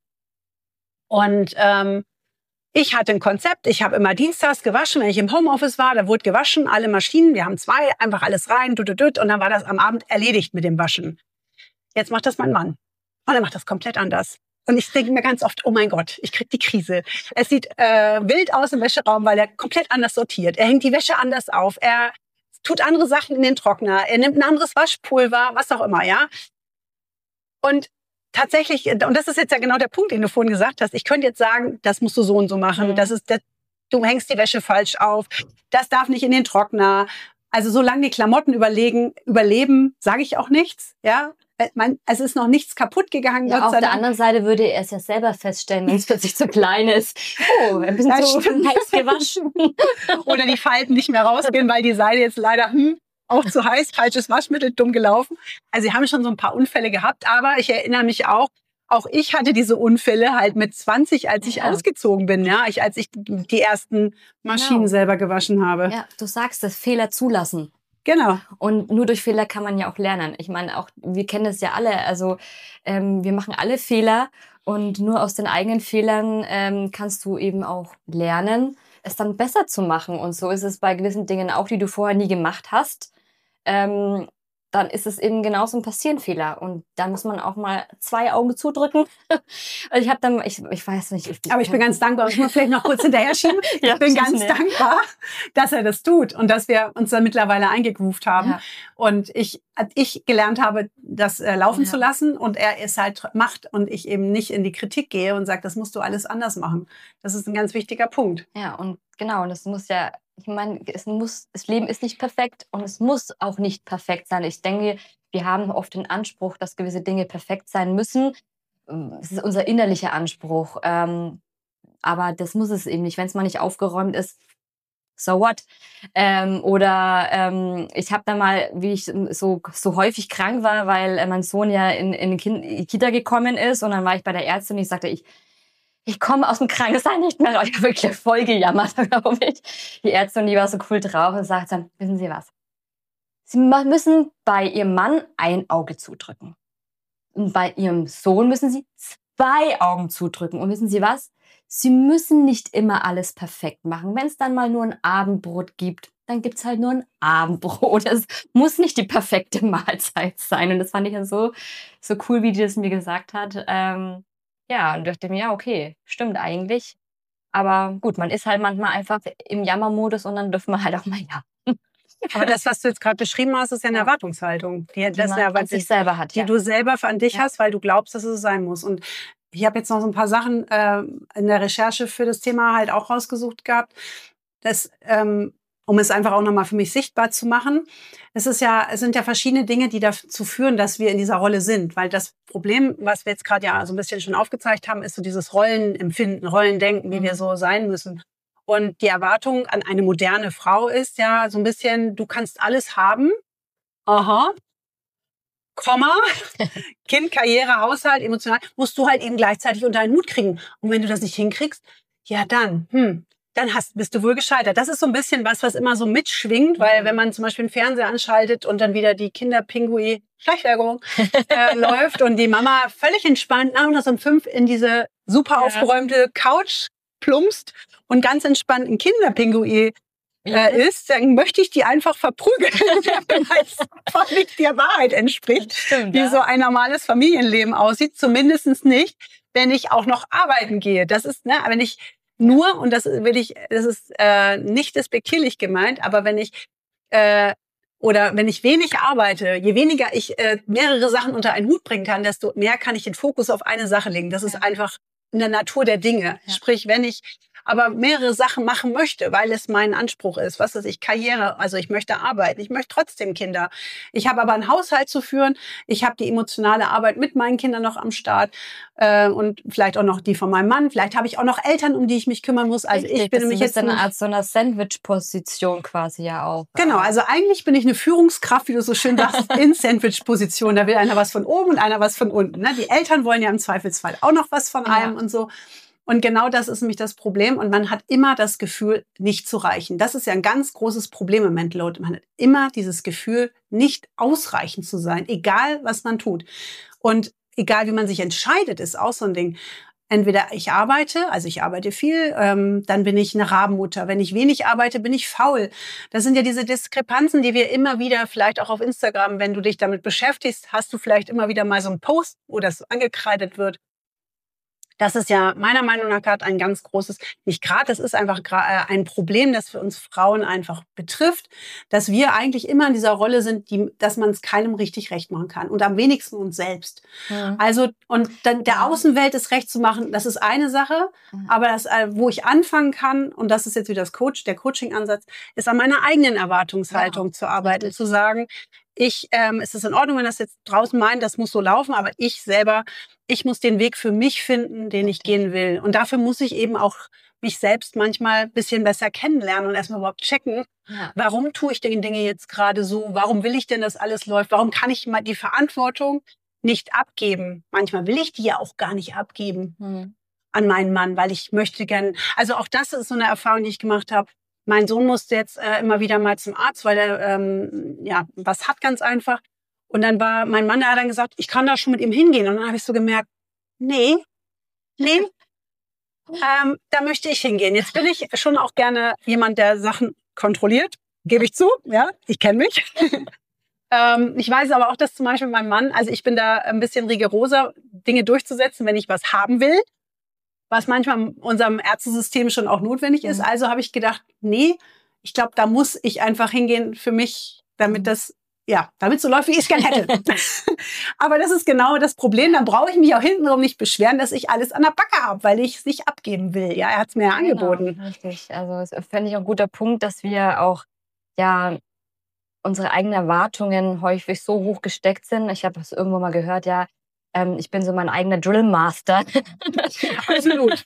Und ähm, ich hatte ein Konzept, ich habe immer dienstags gewaschen, wenn ich im Homeoffice war, da wurde gewaschen, alle Maschinen, wir haben zwei, einfach alles rein, tut, tut, tut, und dann war das am Abend erledigt mit dem Waschen. Jetzt macht das mein Mann. Und er macht das komplett anders. Und ich denke mir ganz oft, oh mein Gott, ich krieg die Krise. Es sieht äh, wild aus im Wäscheraum, weil er komplett anders sortiert. Er hängt die Wäsche anders auf. Er tut andere Sachen in den Trockner. Er nimmt ein anderes Waschpulver, was auch immer, ja. Und tatsächlich, und das ist jetzt ja genau der Punkt, den du vorhin gesagt hast. Ich könnte jetzt sagen, das musst du so und so machen. Mhm. Das ist, das, du hängst die Wäsche falsch auf. Das darf nicht in den Trockner. Also solange die Klamotten überlegen, überleben, sage ich auch nichts, ja. Man, es ist noch nichts kaputt gegangen, Ja, Gott auf sei der Dank. anderen Seite würde er es ja selber feststellen, wenn es plötzlich zu klein ist. Oh, ein bisschen Das zu stimmt. heiß gewaschen. Oder die Falten nicht mehr rausgehen, weil die Seide jetzt leider hm, auch zu heiß, falsches Waschmittel, dumm gelaufen. Also sie haben schon so ein paar Unfälle gehabt, aber ich erinnere mich auch, auch ich hatte diese Unfälle halt mit zwanzig, als ich Ja. ausgezogen bin, ja, ich, als ich die ersten Maschinen Genau. selber gewaschen habe. Ja, du sagst es, Fehler zulassen. Genau. Und nur durch Fehler kann man ja auch lernen. Ich meine, auch wir kennen das ja alle. Also ähm, wir machen alle Fehler und nur aus den eigenen Fehlern ähm, kannst du eben auch lernen, es dann besser zu machen. Und so ist es bei gewissen Dingen auch, die du vorher nie gemacht hast. Ähm, dann ist es eben genauso ein Passierenfehler. Und da muss man auch mal zwei Augen zudrücken. Also ich habe dann, ich, ich weiß nicht. Ich, Aber ich bin ganz dankbar, ich muss vielleicht noch kurz hinterher schieben. Ja, Ich bin schieß ganz mir. dankbar, dass er das tut und dass wir uns da mittlerweile eingegroovt haben. Ja. Und ich, als ich gelernt habe, das äh, laufen Ja. zu lassen und er es halt macht und ich eben nicht in die Kritik gehe und sage, das musst du alles anders machen. Das ist ein ganz wichtiger Punkt. Ja, und genau, und das muss ja, ich meine, es muss, das Leben ist nicht perfekt und es muss auch nicht perfekt sein. Ich denke, wir haben oft den Anspruch, dass gewisse Dinge perfekt sein müssen. Es ist unser innerlicher Anspruch. Ähm, aber das muss es eben nicht. Wenn es mal nicht aufgeräumt ist, so what? Ähm, oder ähm, ich habe da mal, wie ich so, so häufig krank war, weil äh, mein Sohn ja in, in die kind, die Kita gekommen ist und dann war ich bei der Ärztin und ich sagte, ich ich komme aus dem Krankenhaus nicht mehr raus. Ich habe wirklich voll gejammert, glaube ich. Die Ärztin, die war so cool drauf und sagt dann, wissen Sie was? Sie müssen bei Ihrem Mann ein Auge zudrücken. Und bei Ihrem Sohn müssen Sie zwei Augen zudrücken. Und wissen Sie was? Sie müssen nicht immer alles perfekt machen. Wenn es dann mal nur ein Abendbrot gibt, dann gibt's halt nur ein Abendbrot. Es muss nicht die perfekte Mahlzeit sein. Und das fand ich dann so, so cool, wie die das mir gesagt hat. Ähm, ja, und dachte mir, ja, okay, stimmt eigentlich. Aber gut, man ist halt manchmal einfach im Jammermodus und dann dürfen wir halt auch mal ja. Aber das, was du jetzt gerade beschrieben hast, ist ja eine Ja. Erwartungshaltung, die, Die das man eine an Erwartung, sich selber hat, die ja. du selber an dich Ja. hast, weil du glaubst, dass es so sein muss. Und ich habe jetzt noch so ein paar Sachen äh, in der Recherche für das Thema halt auch rausgesucht gehabt. Das, ähm, um es einfach auch nochmal für mich sichtbar zu machen. Es ist ja, es sind ja verschiedene Dinge, die dazu führen, dass wir in dieser Rolle sind. Weil das Problem, was wir jetzt gerade ja so ein bisschen schon aufgezeigt haben, ist so dieses Rollenempfinden, Rollendenken, wie wir so sein müssen. Und die Erwartung an eine moderne Frau ist ja so ein bisschen, du kannst alles haben. Aha. Komma, Kind, Karriere, Haushalt, emotional, musst du halt eben gleichzeitig unter einen Hut kriegen. Und wenn du das nicht hinkriegst, ja dann, hm, dann hast, bist du wohl gescheitert. Das ist so ein bisschen was, was immer so mitschwingt, weil wenn man zum Beispiel einen Fernseher anschaltet und dann wieder die Kinderpingui, Schleichwerbung, äh, läuft und die Mama völlig entspannt nachmittags um fünf in diese super aufgeräumte Couch plumpst und ganz entspannt ein Kinderpingui Äh, ist, dann möchte ich die einfach verprügeln, weil es einfach nicht der Wahrheit entspricht, stimmt, wie ja. so ein normales Familienleben aussieht. Zumindest nicht, wenn ich auch noch arbeiten gehe. Das ist, ne, wenn ich nur, und das will ich, das ist äh, nicht despektierlich gemeint, aber wenn ich äh, oder wenn ich wenig arbeite, je weniger ich äh, mehrere Sachen unter einen Hut bringen kann, desto mehr kann ich den Fokus auf eine Sache legen. Das ist ja. einfach in der Natur der Dinge. Ja. Sprich, wenn ich aber mehrere Sachen machen möchte, weil es mein Anspruch ist, was weiß ich, Karriere, also ich möchte arbeiten, ich möchte trotzdem Kinder. Ich habe aber einen Haushalt zu führen, ich habe die emotionale Arbeit mit meinen Kindern noch am Start äh, und vielleicht auch noch die von meinem Mann, vielleicht habe ich auch noch Eltern, um die ich mich kümmern muss. Also Richtig, ich bin nämlich jetzt eine Art so einer Sandwich-Position quasi ja auch. Genau, also eigentlich bin ich eine Führungskraft, wie du so schön sagst, in Sandwich-Position. Da will einer was von oben und einer was von unten. Ne? Die Eltern wollen ja im Zweifelsfall auch noch was von einem ja. und so. Und genau das ist nämlich das Problem. Und man hat immer das Gefühl, nicht zu reichen. Das ist ja ein ganz großes Problem im Mental Load. Man hat immer dieses Gefühl, nicht ausreichend zu sein, egal was man tut. Und egal wie man sich entscheidet, ist auch so ein Ding. Entweder ich arbeite, also ich arbeite viel, ähm, dann bin ich eine Rabenmutter. Wenn ich wenig arbeite, bin ich faul. Das sind ja diese Diskrepanzen, die wir immer wieder, vielleicht auch auf Instagram, wenn du dich damit beschäftigst, hast du vielleicht immer wieder mal so einen Post, wo das so angekreidet wird. Das ist ja meiner Meinung nach gerade ein ganz großes, nicht gerade, das ist einfach ein Problem, das für uns Frauen einfach betrifft, dass wir eigentlich immer in dieser Rolle sind, die, dass man es keinem richtig recht machen kann und am wenigsten uns selbst. Ja. Also, und dann der Außenwelt es recht zu machen, das ist eine Sache, aber das, wo ich anfangen kann, und das ist jetzt wieder das Coach, der Coaching-Ansatz, ist an meiner eigenen Erwartungshaltung ja, zu arbeiten, zu sagen, ich, ähm, es ist in Ordnung, wenn das jetzt draußen meint, das muss so laufen, aber ich selber, ich muss den Weg für mich finden, den ich gehen will. Und dafür muss ich eben auch mich selbst manchmal ein bisschen besser kennenlernen und erstmal überhaupt checken, ja. warum tue ich denn Dinge jetzt gerade so? Warum will ich denn, dass alles läuft? Warum kann ich mal die Verantwortung nicht abgeben? Manchmal will ich die ja auch gar nicht abgeben hm. an meinen Mann, weil ich möchte gern, also auch das ist so eine Erfahrung, die ich gemacht habe. Mein Sohn musste jetzt äh, immer wieder mal zum Arzt, weil er ähm, ja was hat ganz einfach. Und dann war mein Mann, der hat dann gesagt, ich kann da schon mit ihm hingehen. Und dann habe ich so gemerkt, nee, nee, ähm, da möchte ich hingehen. Jetzt bin ich schon auch gerne jemand, der Sachen kontrolliert, gebe ich zu. Ja, ich kenne mich. ähm, ich weiß aber auch, dass zum Beispiel mein Mann, also ich bin da ein bisschen rigoroser, Dinge durchzusetzen, wenn ich was haben will, was manchmal in unserem Ärztesystem schon auch notwendig ist. Mhm. Also habe ich gedacht, nee, ich glaube, da muss ich einfach hingehen für mich, damit mhm. das, ja, damit so läuft, wie ich es gerne hätte. Aber das ist genau das Problem. Dann brauche ich mich auch hintenrum nicht beschweren, dass ich alles an der Backe habe, weil ich es nicht abgeben will. Ja, er hat es mir ja angeboten. Genau, richtig. Also das fände ich auch ein guter Punkt, dass wir auch, ja, unsere eigenen Erwartungen häufig so hoch gesteckt sind. Ich habe es irgendwo mal gehört, ja, ich bin so mein eigener Drillmaster. Absolut.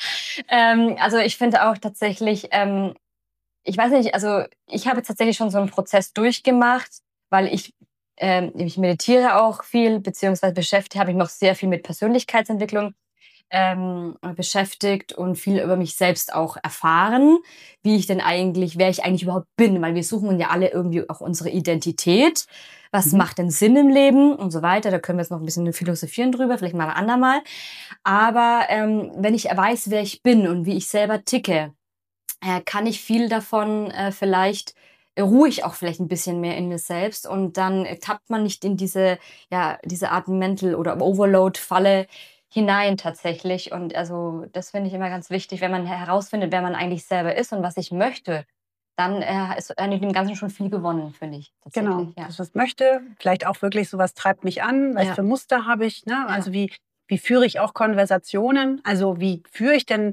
ähm, also ich finde auch tatsächlich, ähm, ich weiß nicht, also ich habe tatsächlich schon so einen Prozess durchgemacht, weil ich, ähm, ich meditiere auch viel, beziehungsweise beschäftige, habe ich noch sehr viel mit Persönlichkeitsentwicklung ähm, beschäftigt und viel über mich selbst auch erfahren, wie ich denn eigentlich, wer ich eigentlich überhaupt bin, weil wir suchen ja alle irgendwie auch unsere Identität. Was mhm. macht denn Sinn im Leben und so weiter. Da können wir jetzt noch ein bisschen philosophieren drüber, vielleicht mal ein andermal. Aber ähm, wenn ich weiß, wer ich bin und wie ich selber ticke, äh, kann ich viel davon äh, vielleicht, äh, ruhe ich auch vielleicht ein bisschen mehr in mir selbst und dann äh, tappt man nicht in diese, ja, diese Art Mental- oder Overload-Falle hinein tatsächlich. Und also das finde ich immer ganz wichtig, wenn man herausfindet, wer man eigentlich selber ist und was ich möchte, dann äh, ist eigentlich dem Ganzen schon viel gewonnen, finde ich. Genau, ja. das was möchte, vielleicht auch wirklich sowas treibt mich an, was ja. für Muster habe ich, ne? Also ja. wie, wie führe ich auch Konversationen, also wie führe ich denn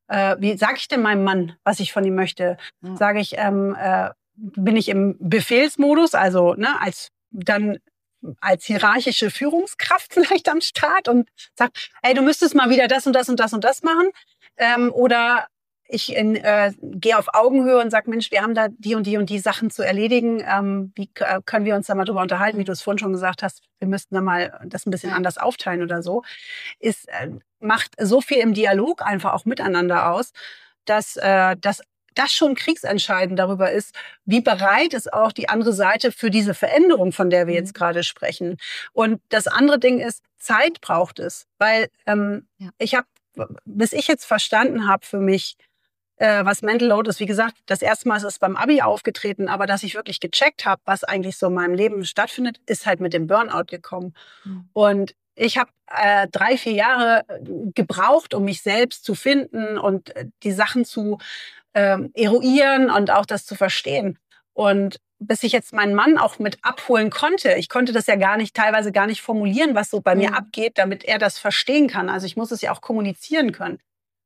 äh, wie sage ich denn meinem Mann, was ich von ihm möchte? Mhm. Sage ich, ähm, äh, bin ich im Befehlsmodus, also ne, als dann als hierarchische Führungskraft vielleicht am Start und sagt, hey, du müsstest mal wieder das und das und das und das machen. Ähm, oder ich äh, gehe auf Augenhöhe und sage, Mensch, wir haben da die und die und die Sachen zu erledigen. Ähm, wie äh, können wir uns da mal drüber unterhalten, wie du es vorhin schon gesagt hast, wir müssten da mal das ein bisschen anders aufteilen oder so. Ist, äh, macht so viel im Dialog einfach auch miteinander aus, dass äh, das das schon kriegsentscheidend darüber ist, wie bereit ist auch die andere Seite für diese Veränderung, von der wir jetzt gerade sprechen. Und das andere Ding ist, Zeit braucht es. Weil ähm, ja. ich habe, bis ich jetzt verstanden habe für mich, äh, was Mental Load ist, wie gesagt, das erste Mal ist es beim Abi aufgetreten, aber dass ich wirklich gecheckt habe, was eigentlich so in meinem Leben stattfindet, ist halt mit dem Burnout gekommen. Mhm. Und ich habe äh, drei, vier Jahre gebraucht, um mich selbst zu finden und äh, die Sachen zu ähm, eruieren und auch das zu verstehen. Und bis ich jetzt meinen Mann auch mit abholen konnte, ich konnte das ja gar nicht, teilweise gar nicht formulieren, was so bei mhm. mir abgeht, damit er das verstehen kann. Also ich muss es ja auch kommunizieren können.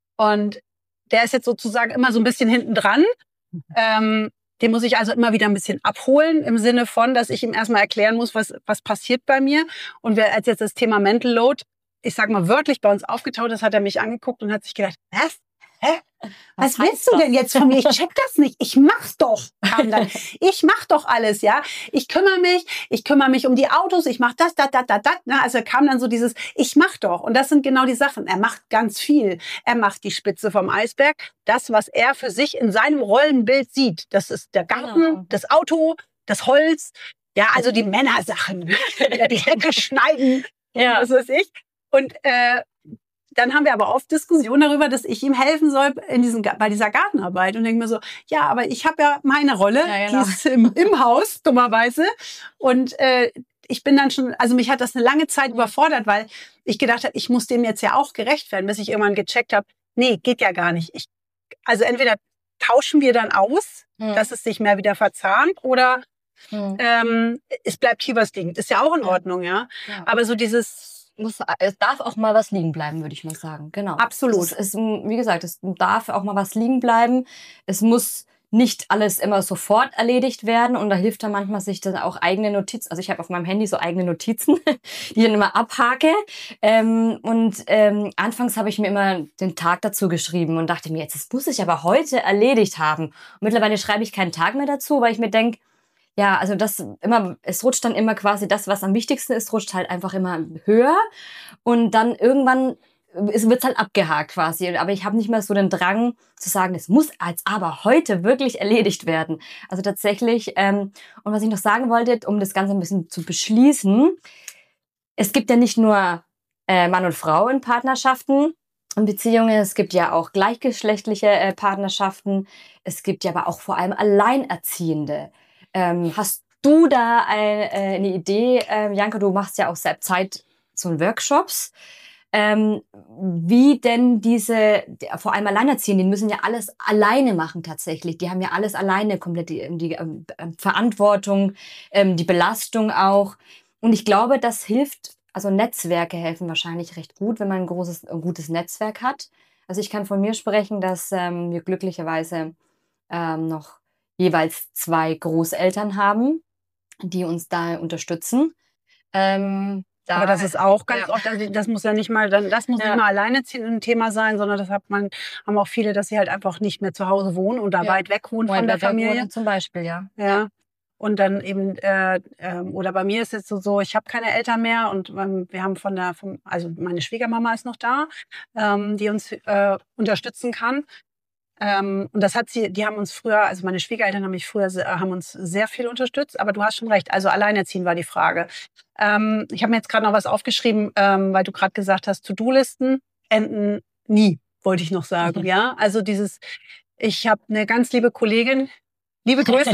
Und der ist jetzt sozusagen immer so ein bisschen hinten dran. Mhm. Ähm, den muss ich also immer wieder ein bisschen abholen, im Sinne von, dass ich ihm erstmal erklären muss, was, was passiert bei mir. Und wer, als jetzt das Thema Mental Load, ich sag mal wörtlich bei uns aufgetaucht ist, hat er mich angeguckt und hat sich gedacht, was? Hä? Was, was willst du denn jetzt von mir? Ich check das nicht. Ich mach's doch. Kam dann. Ich mach doch alles, ja. Ich kümmere mich, ich kümmere mich um die Autos, ich mach das, das, das, das, das. Also kam dann so dieses, ich mach doch. Und das sind genau die Sachen. Er macht ganz viel. Er macht die Spitze vom Eisberg. Das, was er für sich in seinem Rollenbild sieht. Das ist der Garten, genau. Das Auto, das Holz. Ja, also die Männersachen. Die Hecke schneiden. Ja. Was weiß ich. Und, äh, dann haben wir aber oft Diskussionen darüber, dass ich ihm helfen soll in diesem, bei dieser Gartenarbeit. Und denke mir so, ja, aber ich habe ja meine Rolle, ja, genau. Die ist im, im Haus, dummerweise. Und äh, ich bin dann schon, also mich hat das eine lange Zeit überfordert, weil ich gedacht habe, ich muss dem jetzt ja auch gerecht werden, bis ich irgendwann gecheckt habe, nee, geht ja gar nicht. Ich, also entweder tauschen wir dann aus, hm. dass es sich mehr wieder verzahnt, oder hm. ähm, es bleibt hier was liegen. Ist ja auch in Ordnung, ja. ja. Aber so dieses... Muss, es darf auch mal was liegen bleiben, würde ich mal sagen. Genau. Absolut. Es ist, wie gesagt, es darf auch mal was liegen bleiben. Es muss nicht alles immer sofort erledigt werden. Und da hilft dann manchmal, sich dann auch eigene Notizen. Also ich habe auf meinem Handy so eigene Notizen, die ich dann immer abhake. Ähm, und ähm, anfangs habe ich mir immer den Tag dazu geschrieben und dachte mir, jetzt das muss ich aber heute erledigt haben. Und mittlerweile schreibe ich keinen Tag mehr dazu, weil ich mir denke, ja, also das immer, es rutscht dann immer quasi das, was am wichtigsten ist, rutscht halt einfach immer höher und dann irgendwann es wird's halt abgehakt quasi. Aber ich habe nicht mehr so den Drang zu sagen, es muss als aber heute wirklich erledigt werden. Also tatsächlich, ähm, und was ich noch sagen wollte, um das Ganze ein bisschen zu beschließen, es gibt ja nicht nur äh, Mann und Frau in Partnerschaften und Beziehungen, es gibt ja auch gleichgeschlechtliche äh, Partnerschaften, es gibt ja aber auch vor allem Alleinerziehende. Ähm, hast du da eine, äh, eine Idee, äh, Janka, du machst ja auch selbst Zeit zu Workshops, ähm, wie denn diese, vor allem Alleinerziehenden, die müssen ja alles alleine machen tatsächlich, die haben ja alles alleine, komplett die, die ähm, Verantwortung, ähm, die Belastung auch, und ich glaube, das hilft, also Netzwerke helfen wahrscheinlich recht gut, wenn man ein großes, ein gutes Netzwerk hat. Also ich kann von mir sprechen, dass ähm, wir glücklicherweise ähm, noch jeweils zwei Großeltern haben, die uns da unterstützen. Ähm, da, Aber das ist auch ganz ja. oft, das muss ja nicht mal, das muss ja. nicht mal alleinerziehend ein Thema sein, sondern das hat man, haben auch viele, dass sie halt einfach nicht mehr zu Hause wohnen und da ja. weit weg wohnen von der Familie. Zum Beispiel, ja. Ja. Und dann eben, äh, äh, oder bei mir ist es so, so ich habe keine Eltern mehr und ähm, wir haben von der, vom, also meine Schwiegermama ist noch da, ähm, die uns äh, unterstützen kann. Ähm, und das hat sie, die haben uns früher, also meine Schwiegereltern haben mich früher, haben uns sehr viel unterstützt, aber du hast schon recht, also alleinerziehen war die Frage. Ähm, ich habe mir jetzt gerade noch was aufgeschrieben, ähm, weil du gerade gesagt hast, To-Do-Listen enden nie, wollte ich noch sagen, mhm. ja. Also dieses, ich habe eine ganz liebe Kollegin, liebe Grüße,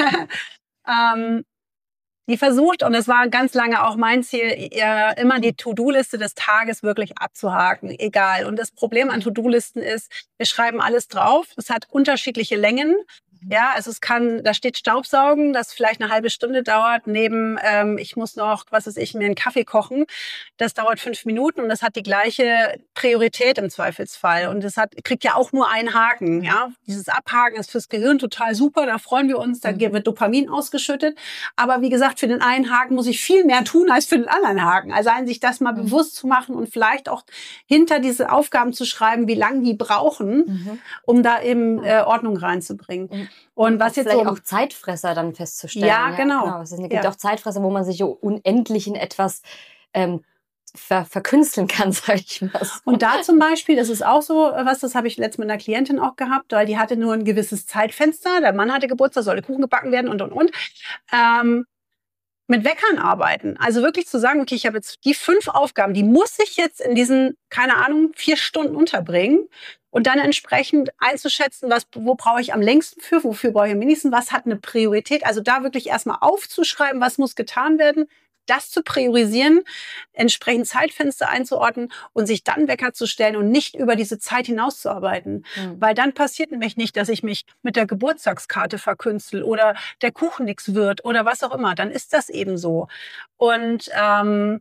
ähm, die versucht, und es war ganz lange auch mein Ziel, immer die To-Do-Liste des Tages wirklich abzuhaken, egal. Und das Problem an To-Do-Listen ist, wir schreiben alles drauf, es hat unterschiedliche Längen Ja, also es kann, da steht Staubsaugen, das vielleicht eine halbe Stunde dauert, neben, ähm, ich muss noch, was weiß ich, mir einen Kaffee kochen. Das dauert fünf Minuten und das hat die gleiche Priorität im Zweifelsfall. Und das hat, kriegt ja auch nur einen Haken, ja. Dieses Abhaken ist fürs Gehirn total super, da freuen wir uns, da wird Dopamin ausgeschüttet. Aber wie gesagt, für den einen Haken muss ich viel mehr tun als für den anderen Haken. Also sich das mal mhm. bewusst zu machen und vielleicht auch hinter diese Aufgaben zu schreiben, wie lange die brauchen, mhm. um da eben äh, Ordnung reinzubringen. Mhm. Und was jetzt vielleicht so auch Zeitfresser dann festzustellen. Ja, ja genau. genau. Es gibt ja. auch Zeitfresser, wo man sich so unendlich in etwas ähm, ver verkünsteln kann, sag ich mal. So. Und da zum Beispiel, das ist auch so was, das habe ich letztens mit einer Klientin auch gehabt, weil die hatte nur ein gewisses Zeitfenster. Der Mann hatte Geburtstag, sollte Kuchen gebacken werden und, und, und. Ähm, mit Weckern arbeiten. Also wirklich zu sagen, okay, ich habe jetzt die fünf Aufgaben, die muss ich jetzt in diesen, keine Ahnung, vier Stunden unterbringen und dann entsprechend einzuschätzen, was, wo brauche ich am längsten für, wofür brauche ich am wenigsten, was hat eine Priorität. Also da wirklich erstmal aufzuschreiben, was muss getan werden, das zu priorisieren, entsprechend Zeitfenster einzuordnen und sich dann Wecker zu stellen und nicht über diese Zeit hinauszuarbeiten. Mhm. Weil dann passiert nämlich nicht, dass ich mich mit der Geburtstagskarte verkünstel oder der Kuchen nix wird oder was auch immer. Dann ist das eben so. Und ähm,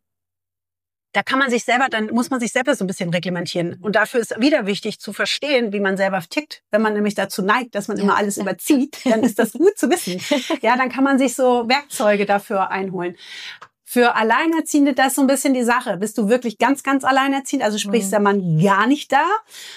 da kann man sich selber, dann muss man sich selber so ein bisschen reglementieren. Und dafür ist wieder wichtig zu verstehen, wie man selber tickt. Wenn man nämlich dazu neigt, dass man ja, immer alles ja. überzieht, dann ist das gut zu wissen. Ja, dann kann man sich so Werkzeuge dafür einholen. Für Alleinerziehende, das ist so ein bisschen die Sache. Bist du wirklich ganz, ganz alleinerziehend? Also sprich, ist der Mann gar nicht da?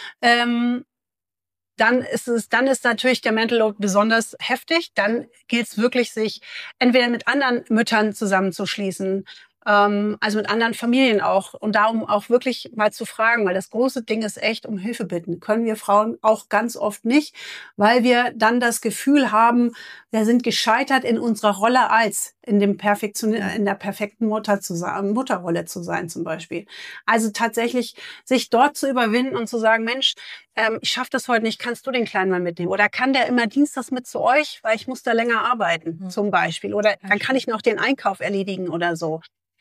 Ähm, dann ist es, dann ist natürlich der Mental Load besonders heftig. Dann gilt es wirklich, sich entweder mit anderen Müttern zusammenzuschließen, ähm, also mit anderen Familien auch. Und darum auch wirklich mal zu fragen, weil das große Ding ist echt um Hilfe bitten. Können wir Frauen auch ganz oft nicht, weil wir dann das Gefühl haben, wir sind gescheitert in unserer Rolle als, in dem Perfektion, in der perfekten Mutter zu sein, Mutterrolle zu sein zum Beispiel. Also tatsächlich sich dort zu überwinden und zu sagen, Mensch, ähm, ich schaffe das heute nicht, kannst du den Kleinen mal mitnehmen? Oder kann der immer dienstags mit zu euch, weil ich muss da länger arbeiten, mhm. zum Beispiel. Oder dann kann ich noch den Einkauf erledigen oder so.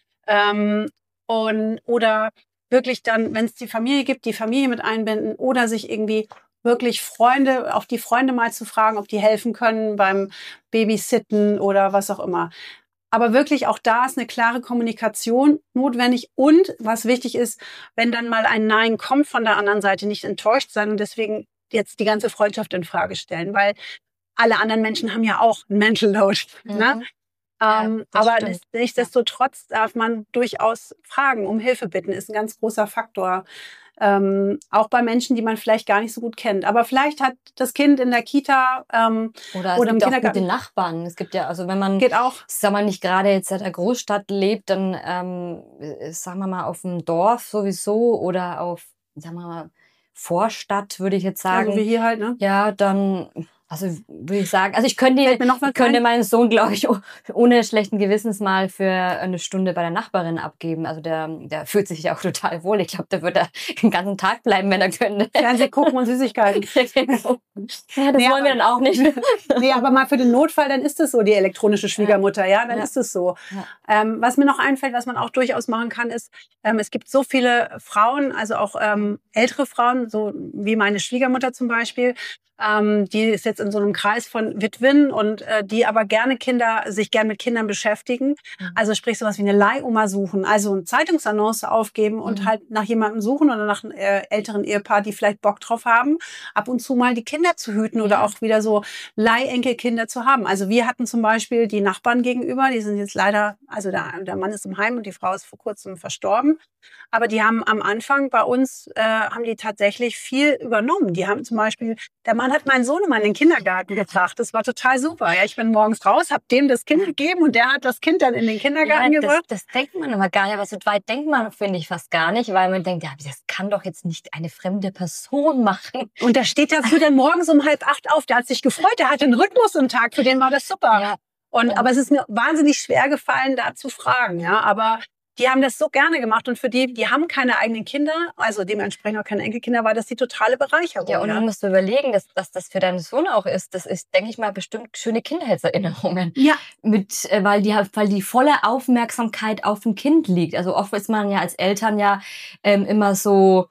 Ähm, und, oder wirklich dann, wenn es die Familie gibt, die Familie mit einbinden oder sich irgendwie wirklich Freunde, auf die Freunde mal zu fragen, ob die helfen können beim Babysitten oder was auch immer. Aber wirklich auch da ist eine klare Kommunikation notwendig und was wichtig ist, wenn dann mal ein Nein kommt von der anderen Seite, nicht enttäuscht sein und deswegen jetzt die ganze Freundschaft in Frage stellen, weil alle anderen Menschen haben ja auch ein Mental Load. Mhm. Ne? Ja, ähm, aber das, nichtsdestotrotz darf man durchaus fragen, um Hilfe bitten, ist ein ganz großer Faktor. Ähm, auch bei Menschen, die man vielleicht gar nicht so gut kennt. Aber vielleicht hat das Kind in der Kita ähm, oder, es oder im gibt Kindergarten auch gute Nachbarn. Es gibt ja, also wenn man, geht auch. sag mal, nicht gerade jetzt in der Großstadt lebt, dann ähm, sagen wir mal auf dem Dorf sowieso oder auf, sagen wir mal, Vorstadt, würde ich jetzt sagen. Ja, so wie hier halt, ne? Ja, dann, also würde ich sagen, also ich könnte, ich könnte meinen Sohn, glaube ich, ohne schlechten Gewissens mal für eine Stunde bei der Nachbarin abgeben. Also der, der fühlt sich ja auch total wohl. Ich glaube, der wird da den ganzen Tag bleiben, wenn er könnte. Fernsehen gucken und Süßigkeiten. Genau. Ja, das nee, wollen wir dann auch nicht. Nee, aber mal für den Notfall, dann ist es so, die elektronische Schwiegermutter, ja, dann ja. ist es so. Ja. Ähm, was mir noch einfällt, was man auch durchaus machen kann, ist, ähm, es gibt so viele Frauen, also auch ähm, ältere Frauen, so wie meine Schwiegermutter zum Beispiel, Ähm, die ist jetzt in so einem Kreis von Witwen und äh, die aber gerne Kinder, sich gern mit Kindern beschäftigen. Mhm. Also sprich sowas wie eine Leihoma suchen, also eine Zeitungsannonce aufgeben und mhm. halt nach jemandem suchen oder nach einem äh, älteren Ehepaar, die vielleicht Bock drauf haben, ab und zu mal die Kinder zu hüten mhm. oder auch wieder so Leihenkelkinder zu haben. Also wir hatten zum Beispiel die Nachbarn gegenüber, die sind jetzt leider, also der, der Mann ist im Heim und die Frau ist vor kurzem verstorben. Aber die haben am Anfang bei uns, äh, haben die tatsächlich viel übernommen. Die haben zum Beispiel, der Mann hat meinen Sohn immer in den Kindergarten gebracht. Das war total super. Ja, ich bin morgens raus, habe dem das Kind gegeben und der hat das Kind dann in den Kindergarten ja, gebracht. Das, das denkt man immer gar nicht, aber so weit denkt man, finde ich, fast gar nicht, weil man denkt, ja, das kann doch jetzt nicht eine fremde Person machen. Und da steht dafür dann morgens um halb acht auf. Der hat sich gefreut, der hatte einen Rhythmus im Tag, für den war das super. Ja. Und, aber es ist mir wahnsinnig schwer gefallen, da zu fragen, ja, aber die haben das so gerne gemacht und für die, die haben keine eigenen Kinder, also dementsprechend auch keine Enkelkinder, war das die totale Bereicherung. Ja, und du musst überlegen, dass, dass das für deinen Sohn auch ist. Das ist, denke ich mal, bestimmt schöne Kindheitserinnerungen. Ja. Mit, weil die, weil die volle Aufmerksamkeit auf dem Kind liegt. Also oft ist man ja als Eltern ja ähm, immer so,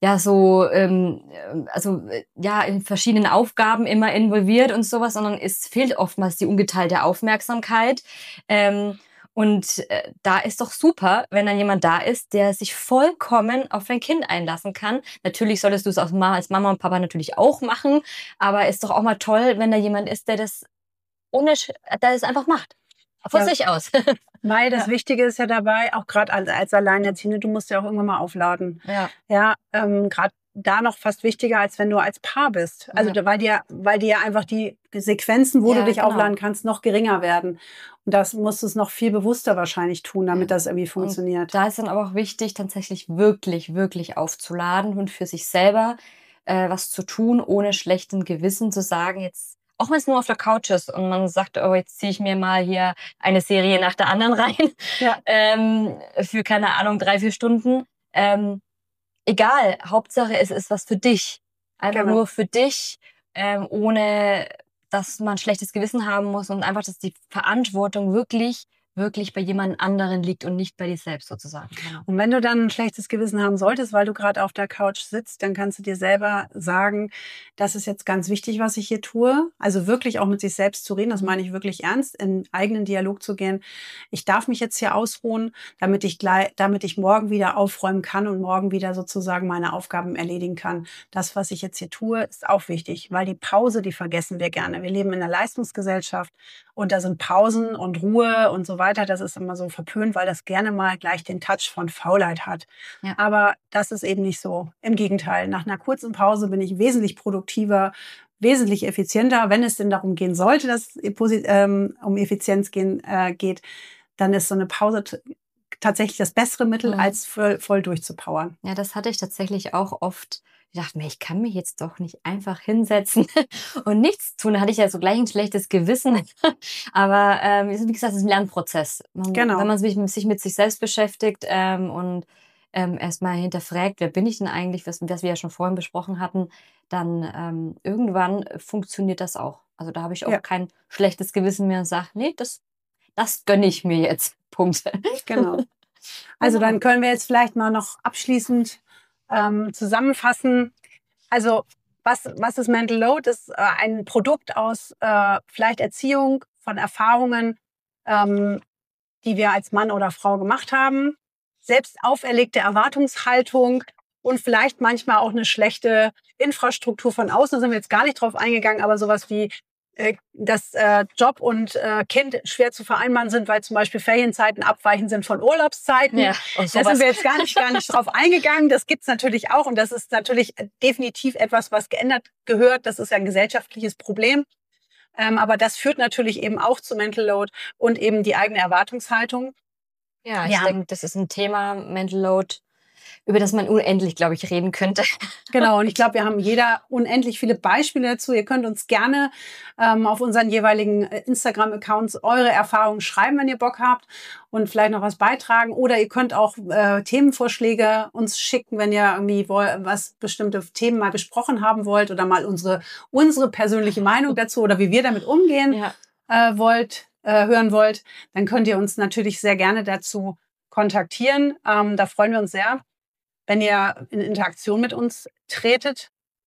ja so, ähm, also ja in verschiedenen Aufgaben immer involviert und sowas, sondern es fehlt oftmals die ungeteilte Aufmerksamkeit. Ähm, und äh, da ist doch super, wenn dann jemand da ist, der sich vollkommen auf dein Kind einlassen kann. Natürlich solltest du es als Ma- als Mama und Papa natürlich auch machen, aber ist doch auch mal toll, wenn da jemand ist, der das ohne, Sch- der es einfach macht. Von Ja, sich aus. weil das Ja. Wichtige ist ja dabei, auch gerade als, als Alleinerziehende, du musst ja auch irgendwann mal aufladen. Ja. Ja, ähm, gerade da noch fast wichtiger, als wenn du als Paar bist. Also Ja. da- weil dir, weil dir einfach die Sequenzen, wo Ja, du dich genau. aufladen kannst, noch geringer werden. Und das musst du es noch viel bewusster wahrscheinlich tun, damit Ja. das irgendwie Und funktioniert. da ist dann aber auch wichtig, tatsächlich wirklich, wirklich aufzuladen und für sich selber äh, was zu tun, ohne schlechten Gewissen zu sagen, jetzt, auch wenn es nur auf der Couch ist und man sagt, oh, jetzt ziehe ich mir mal hier eine Serie nach der anderen rein, Ja. ähm, für, keine Ahnung, drei, vier Stunden. Ähm, egal, Hauptsache es ist was für dich. Einfach Genau. nur für dich, ähm, ohne dass man ein schlechtes Gewissen haben muss und einfach, dass die Verantwortung wirklich, wirklich bei jemand anderen liegt und nicht bei dir selbst sozusagen. Genau. Und wenn du dann ein schlechtes Gewissen haben solltest, weil du gerade auf der Couch sitzt, dann kannst du dir selber sagen, das ist jetzt ganz wichtig, was ich hier tue. Also wirklich auch mit sich selbst zu reden, das meine ich wirklich ernst, in eigenen Dialog zu gehen. Ich darf mich jetzt hier ausruhen, damit ich gleich, damit ich morgen wieder aufräumen kann und morgen wieder sozusagen meine Aufgaben erledigen kann. Das, was ich jetzt hier tue, ist auch wichtig, weil die Pause, die vergessen wir gerne. Wir leben in einer Leistungsgesellschaft und da sind Pausen und Ruhe und so weiter. Das ist immer so verpönt, weil das gerne mal gleich den Touch von Faulheit hat. Ja. Aber das ist eben nicht so. Im Gegenteil, nach einer kurzen Pause bin ich wesentlich produktiver, wesentlich effizienter. Wenn es denn darum gehen sollte, dass es ähm, um Effizienz gehen, äh, geht, dann ist so eine Pause t- tatsächlich das bessere Mittel, Mhm. als voll, voll durchzupowern. Ja, das hatte ich tatsächlich auch oft. Ich dachte mir, ich kann mich jetzt doch nicht einfach hinsetzen und nichts tun. Da hatte ich ja so gleich ein schlechtes Gewissen. Aber ähm, wie gesagt, es ist ein Lernprozess. Man, Genau. Wenn man sich, sich mit sich selbst beschäftigt ähm, und ähm, erstmal hinterfragt, wer bin ich denn eigentlich, was, was wir ja schon vorhin besprochen hatten, dann ähm, irgendwann funktioniert das auch. Also da habe ich auch Ja. kein schlechtes Gewissen mehr und sage, nee, das, das gönne ich mir jetzt. Punkt. Genau. Also Genau. dann können wir jetzt vielleicht mal noch abschließend ähm, zusammenfassen. Also was, was ist Mental Load? Das ist äh, ein Produkt aus äh, vielleicht Erziehung, von Erfahrungen, ähm, die wir als Mann oder Frau gemacht haben, selbst auferlegte Erwartungshaltung und vielleicht manchmal auch eine schlechte Infrastruktur von außen. Da sind wir jetzt gar nicht drauf eingegangen, aber sowas wie äh, dass äh, Job und äh, Kind schwer zu vereinbaren sind, weil zum Beispiel Ferienzeiten abweichend sind von Urlaubszeiten. Ja, oh, Da sowas. sind wir jetzt gar nicht, gar nicht drauf eingegangen. Das gibt's natürlich auch und das ist natürlich definitiv etwas, was geändert gehört. Das ist ja ein gesellschaftliches Problem. Ähm, aber das führt natürlich eben auch zu Mental Load und eben die eigene Erwartungshaltung. Ja, Wir ich haben, denke, das ist ein Thema, Mental Load, über das man unendlich, glaube ich, reden könnte. genau, und ich glaube, wir haben jeder unendlich viele Beispiele dazu. Ihr könnt uns gerne ähm, auf unseren jeweiligen äh, Instagram-Accounts eure Erfahrungen schreiben, wenn ihr Bock habt und vielleicht noch was beitragen. Oder ihr könnt auch äh, Themenvorschläge uns schicken, wenn ihr irgendwie woll- was bestimmte Themen mal besprochen haben wollt oder mal unsere, unsere persönliche Meinung dazu oder wie wir damit umgehen Ja. äh, wollt, äh, hören wollt. Dann könnt ihr uns natürlich sehr gerne dazu kontaktieren. Ähm, da freuen wir uns sehr, wenn ihr in Interaktion mit uns tretet.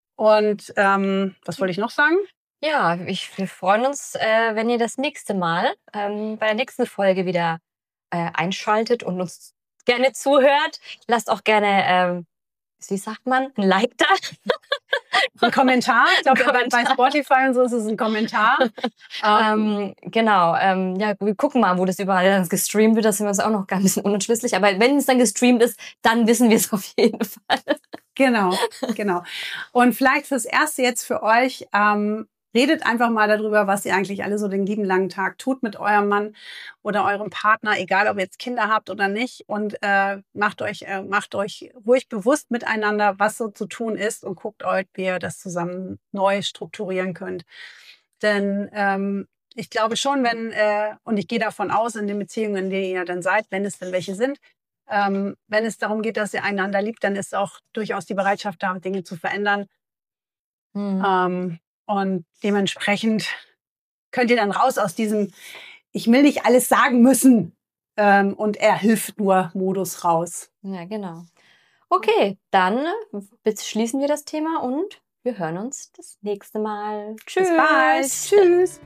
Und ähm, was wollte ich noch sagen? Ja, ich, wir freuen uns, äh, wenn ihr das nächste Mal ähm, bei der nächsten Folge wieder äh, einschaltet und uns gerne zuhört. Lasst auch gerne, ähm, wie sagt man, ein Like da. Ein Kommentar. Ich glaube, Ein Kommentar. bei Spotify und so ist es ein Kommentar. Ähm, genau, ähm, ja, wir gucken mal, wo das überall dann gestreamt wird. Das sind wir uns auch noch gar ein bisschen unentschlüssig. Aber wenn es dann gestreamt ist, dann wissen wir es auf jeden Fall. Genau, genau. Und vielleicht fürs Erste jetzt für euch, ähm, redet einfach mal darüber, was ihr eigentlich alle so den lieben langen Tag tut mit eurem Mann oder eurem Partner, egal ob ihr jetzt Kinder habt oder nicht. Und äh, macht euch äh, macht euch ruhig bewusst miteinander, was so zu tun ist und guckt euch, wie ihr das zusammen neu strukturieren könnt. Denn ähm, ich glaube schon, wenn, äh, und ich gehe davon aus, in den Beziehungen, in denen ihr dann seid, wenn es denn welche sind, ähm, wenn es darum geht, dass ihr einander liebt, dann ist auch durchaus die Bereitschaft da, Dinge zu verändern. Mhm. Ähm, und dementsprechend könnt ihr dann raus aus diesem Ich will nicht alles sagen müssen ähm, und er hilft nur Modus raus. Ja, genau. Okay, dann beschließen wir das Thema und wir hören uns das nächste Mal. Tschüss. Bis bald. Tschüss.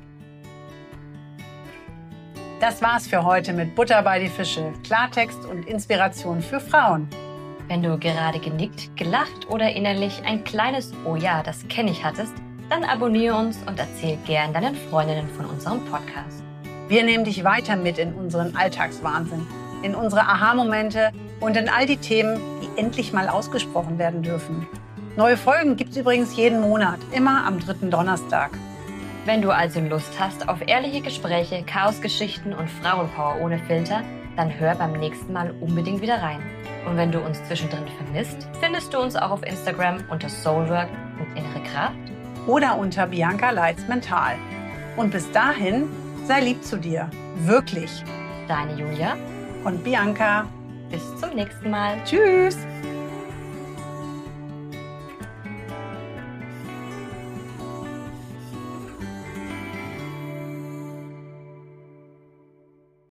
Das war's für heute mit Butter bei die Fische. Klartext und Inspiration für Frauen. Wenn du gerade genickt, gelacht oder innerlich ein kleines Oh ja, das kenne ich hattest, dann abonniere uns und erzähl gern deinen Freundinnen von unserem Podcast. Wir nehmen dich weiter mit in unseren Alltagswahnsinn, in unsere Aha-Momente und in all die Themen, die endlich mal ausgesprochen werden dürfen. Neue Folgen gibt's übrigens jeden Monat, immer am dritten Donnerstag. Wenn du also Lust hast auf ehrliche Gespräche, Chaosgeschichten und Frauenpower ohne Filter, dann hör beim nächsten Mal unbedingt wieder rein. Und wenn du uns zwischendrin vermisst, findest du uns auch auf Instagram unter Soulwork und Innere Kraft oder unter Bianca Leitz Mental. Und bis dahin, sei lieb zu dir. Wirklich. Deine Julia und Bianca. Bis zum nächsten Mal. Tschüss.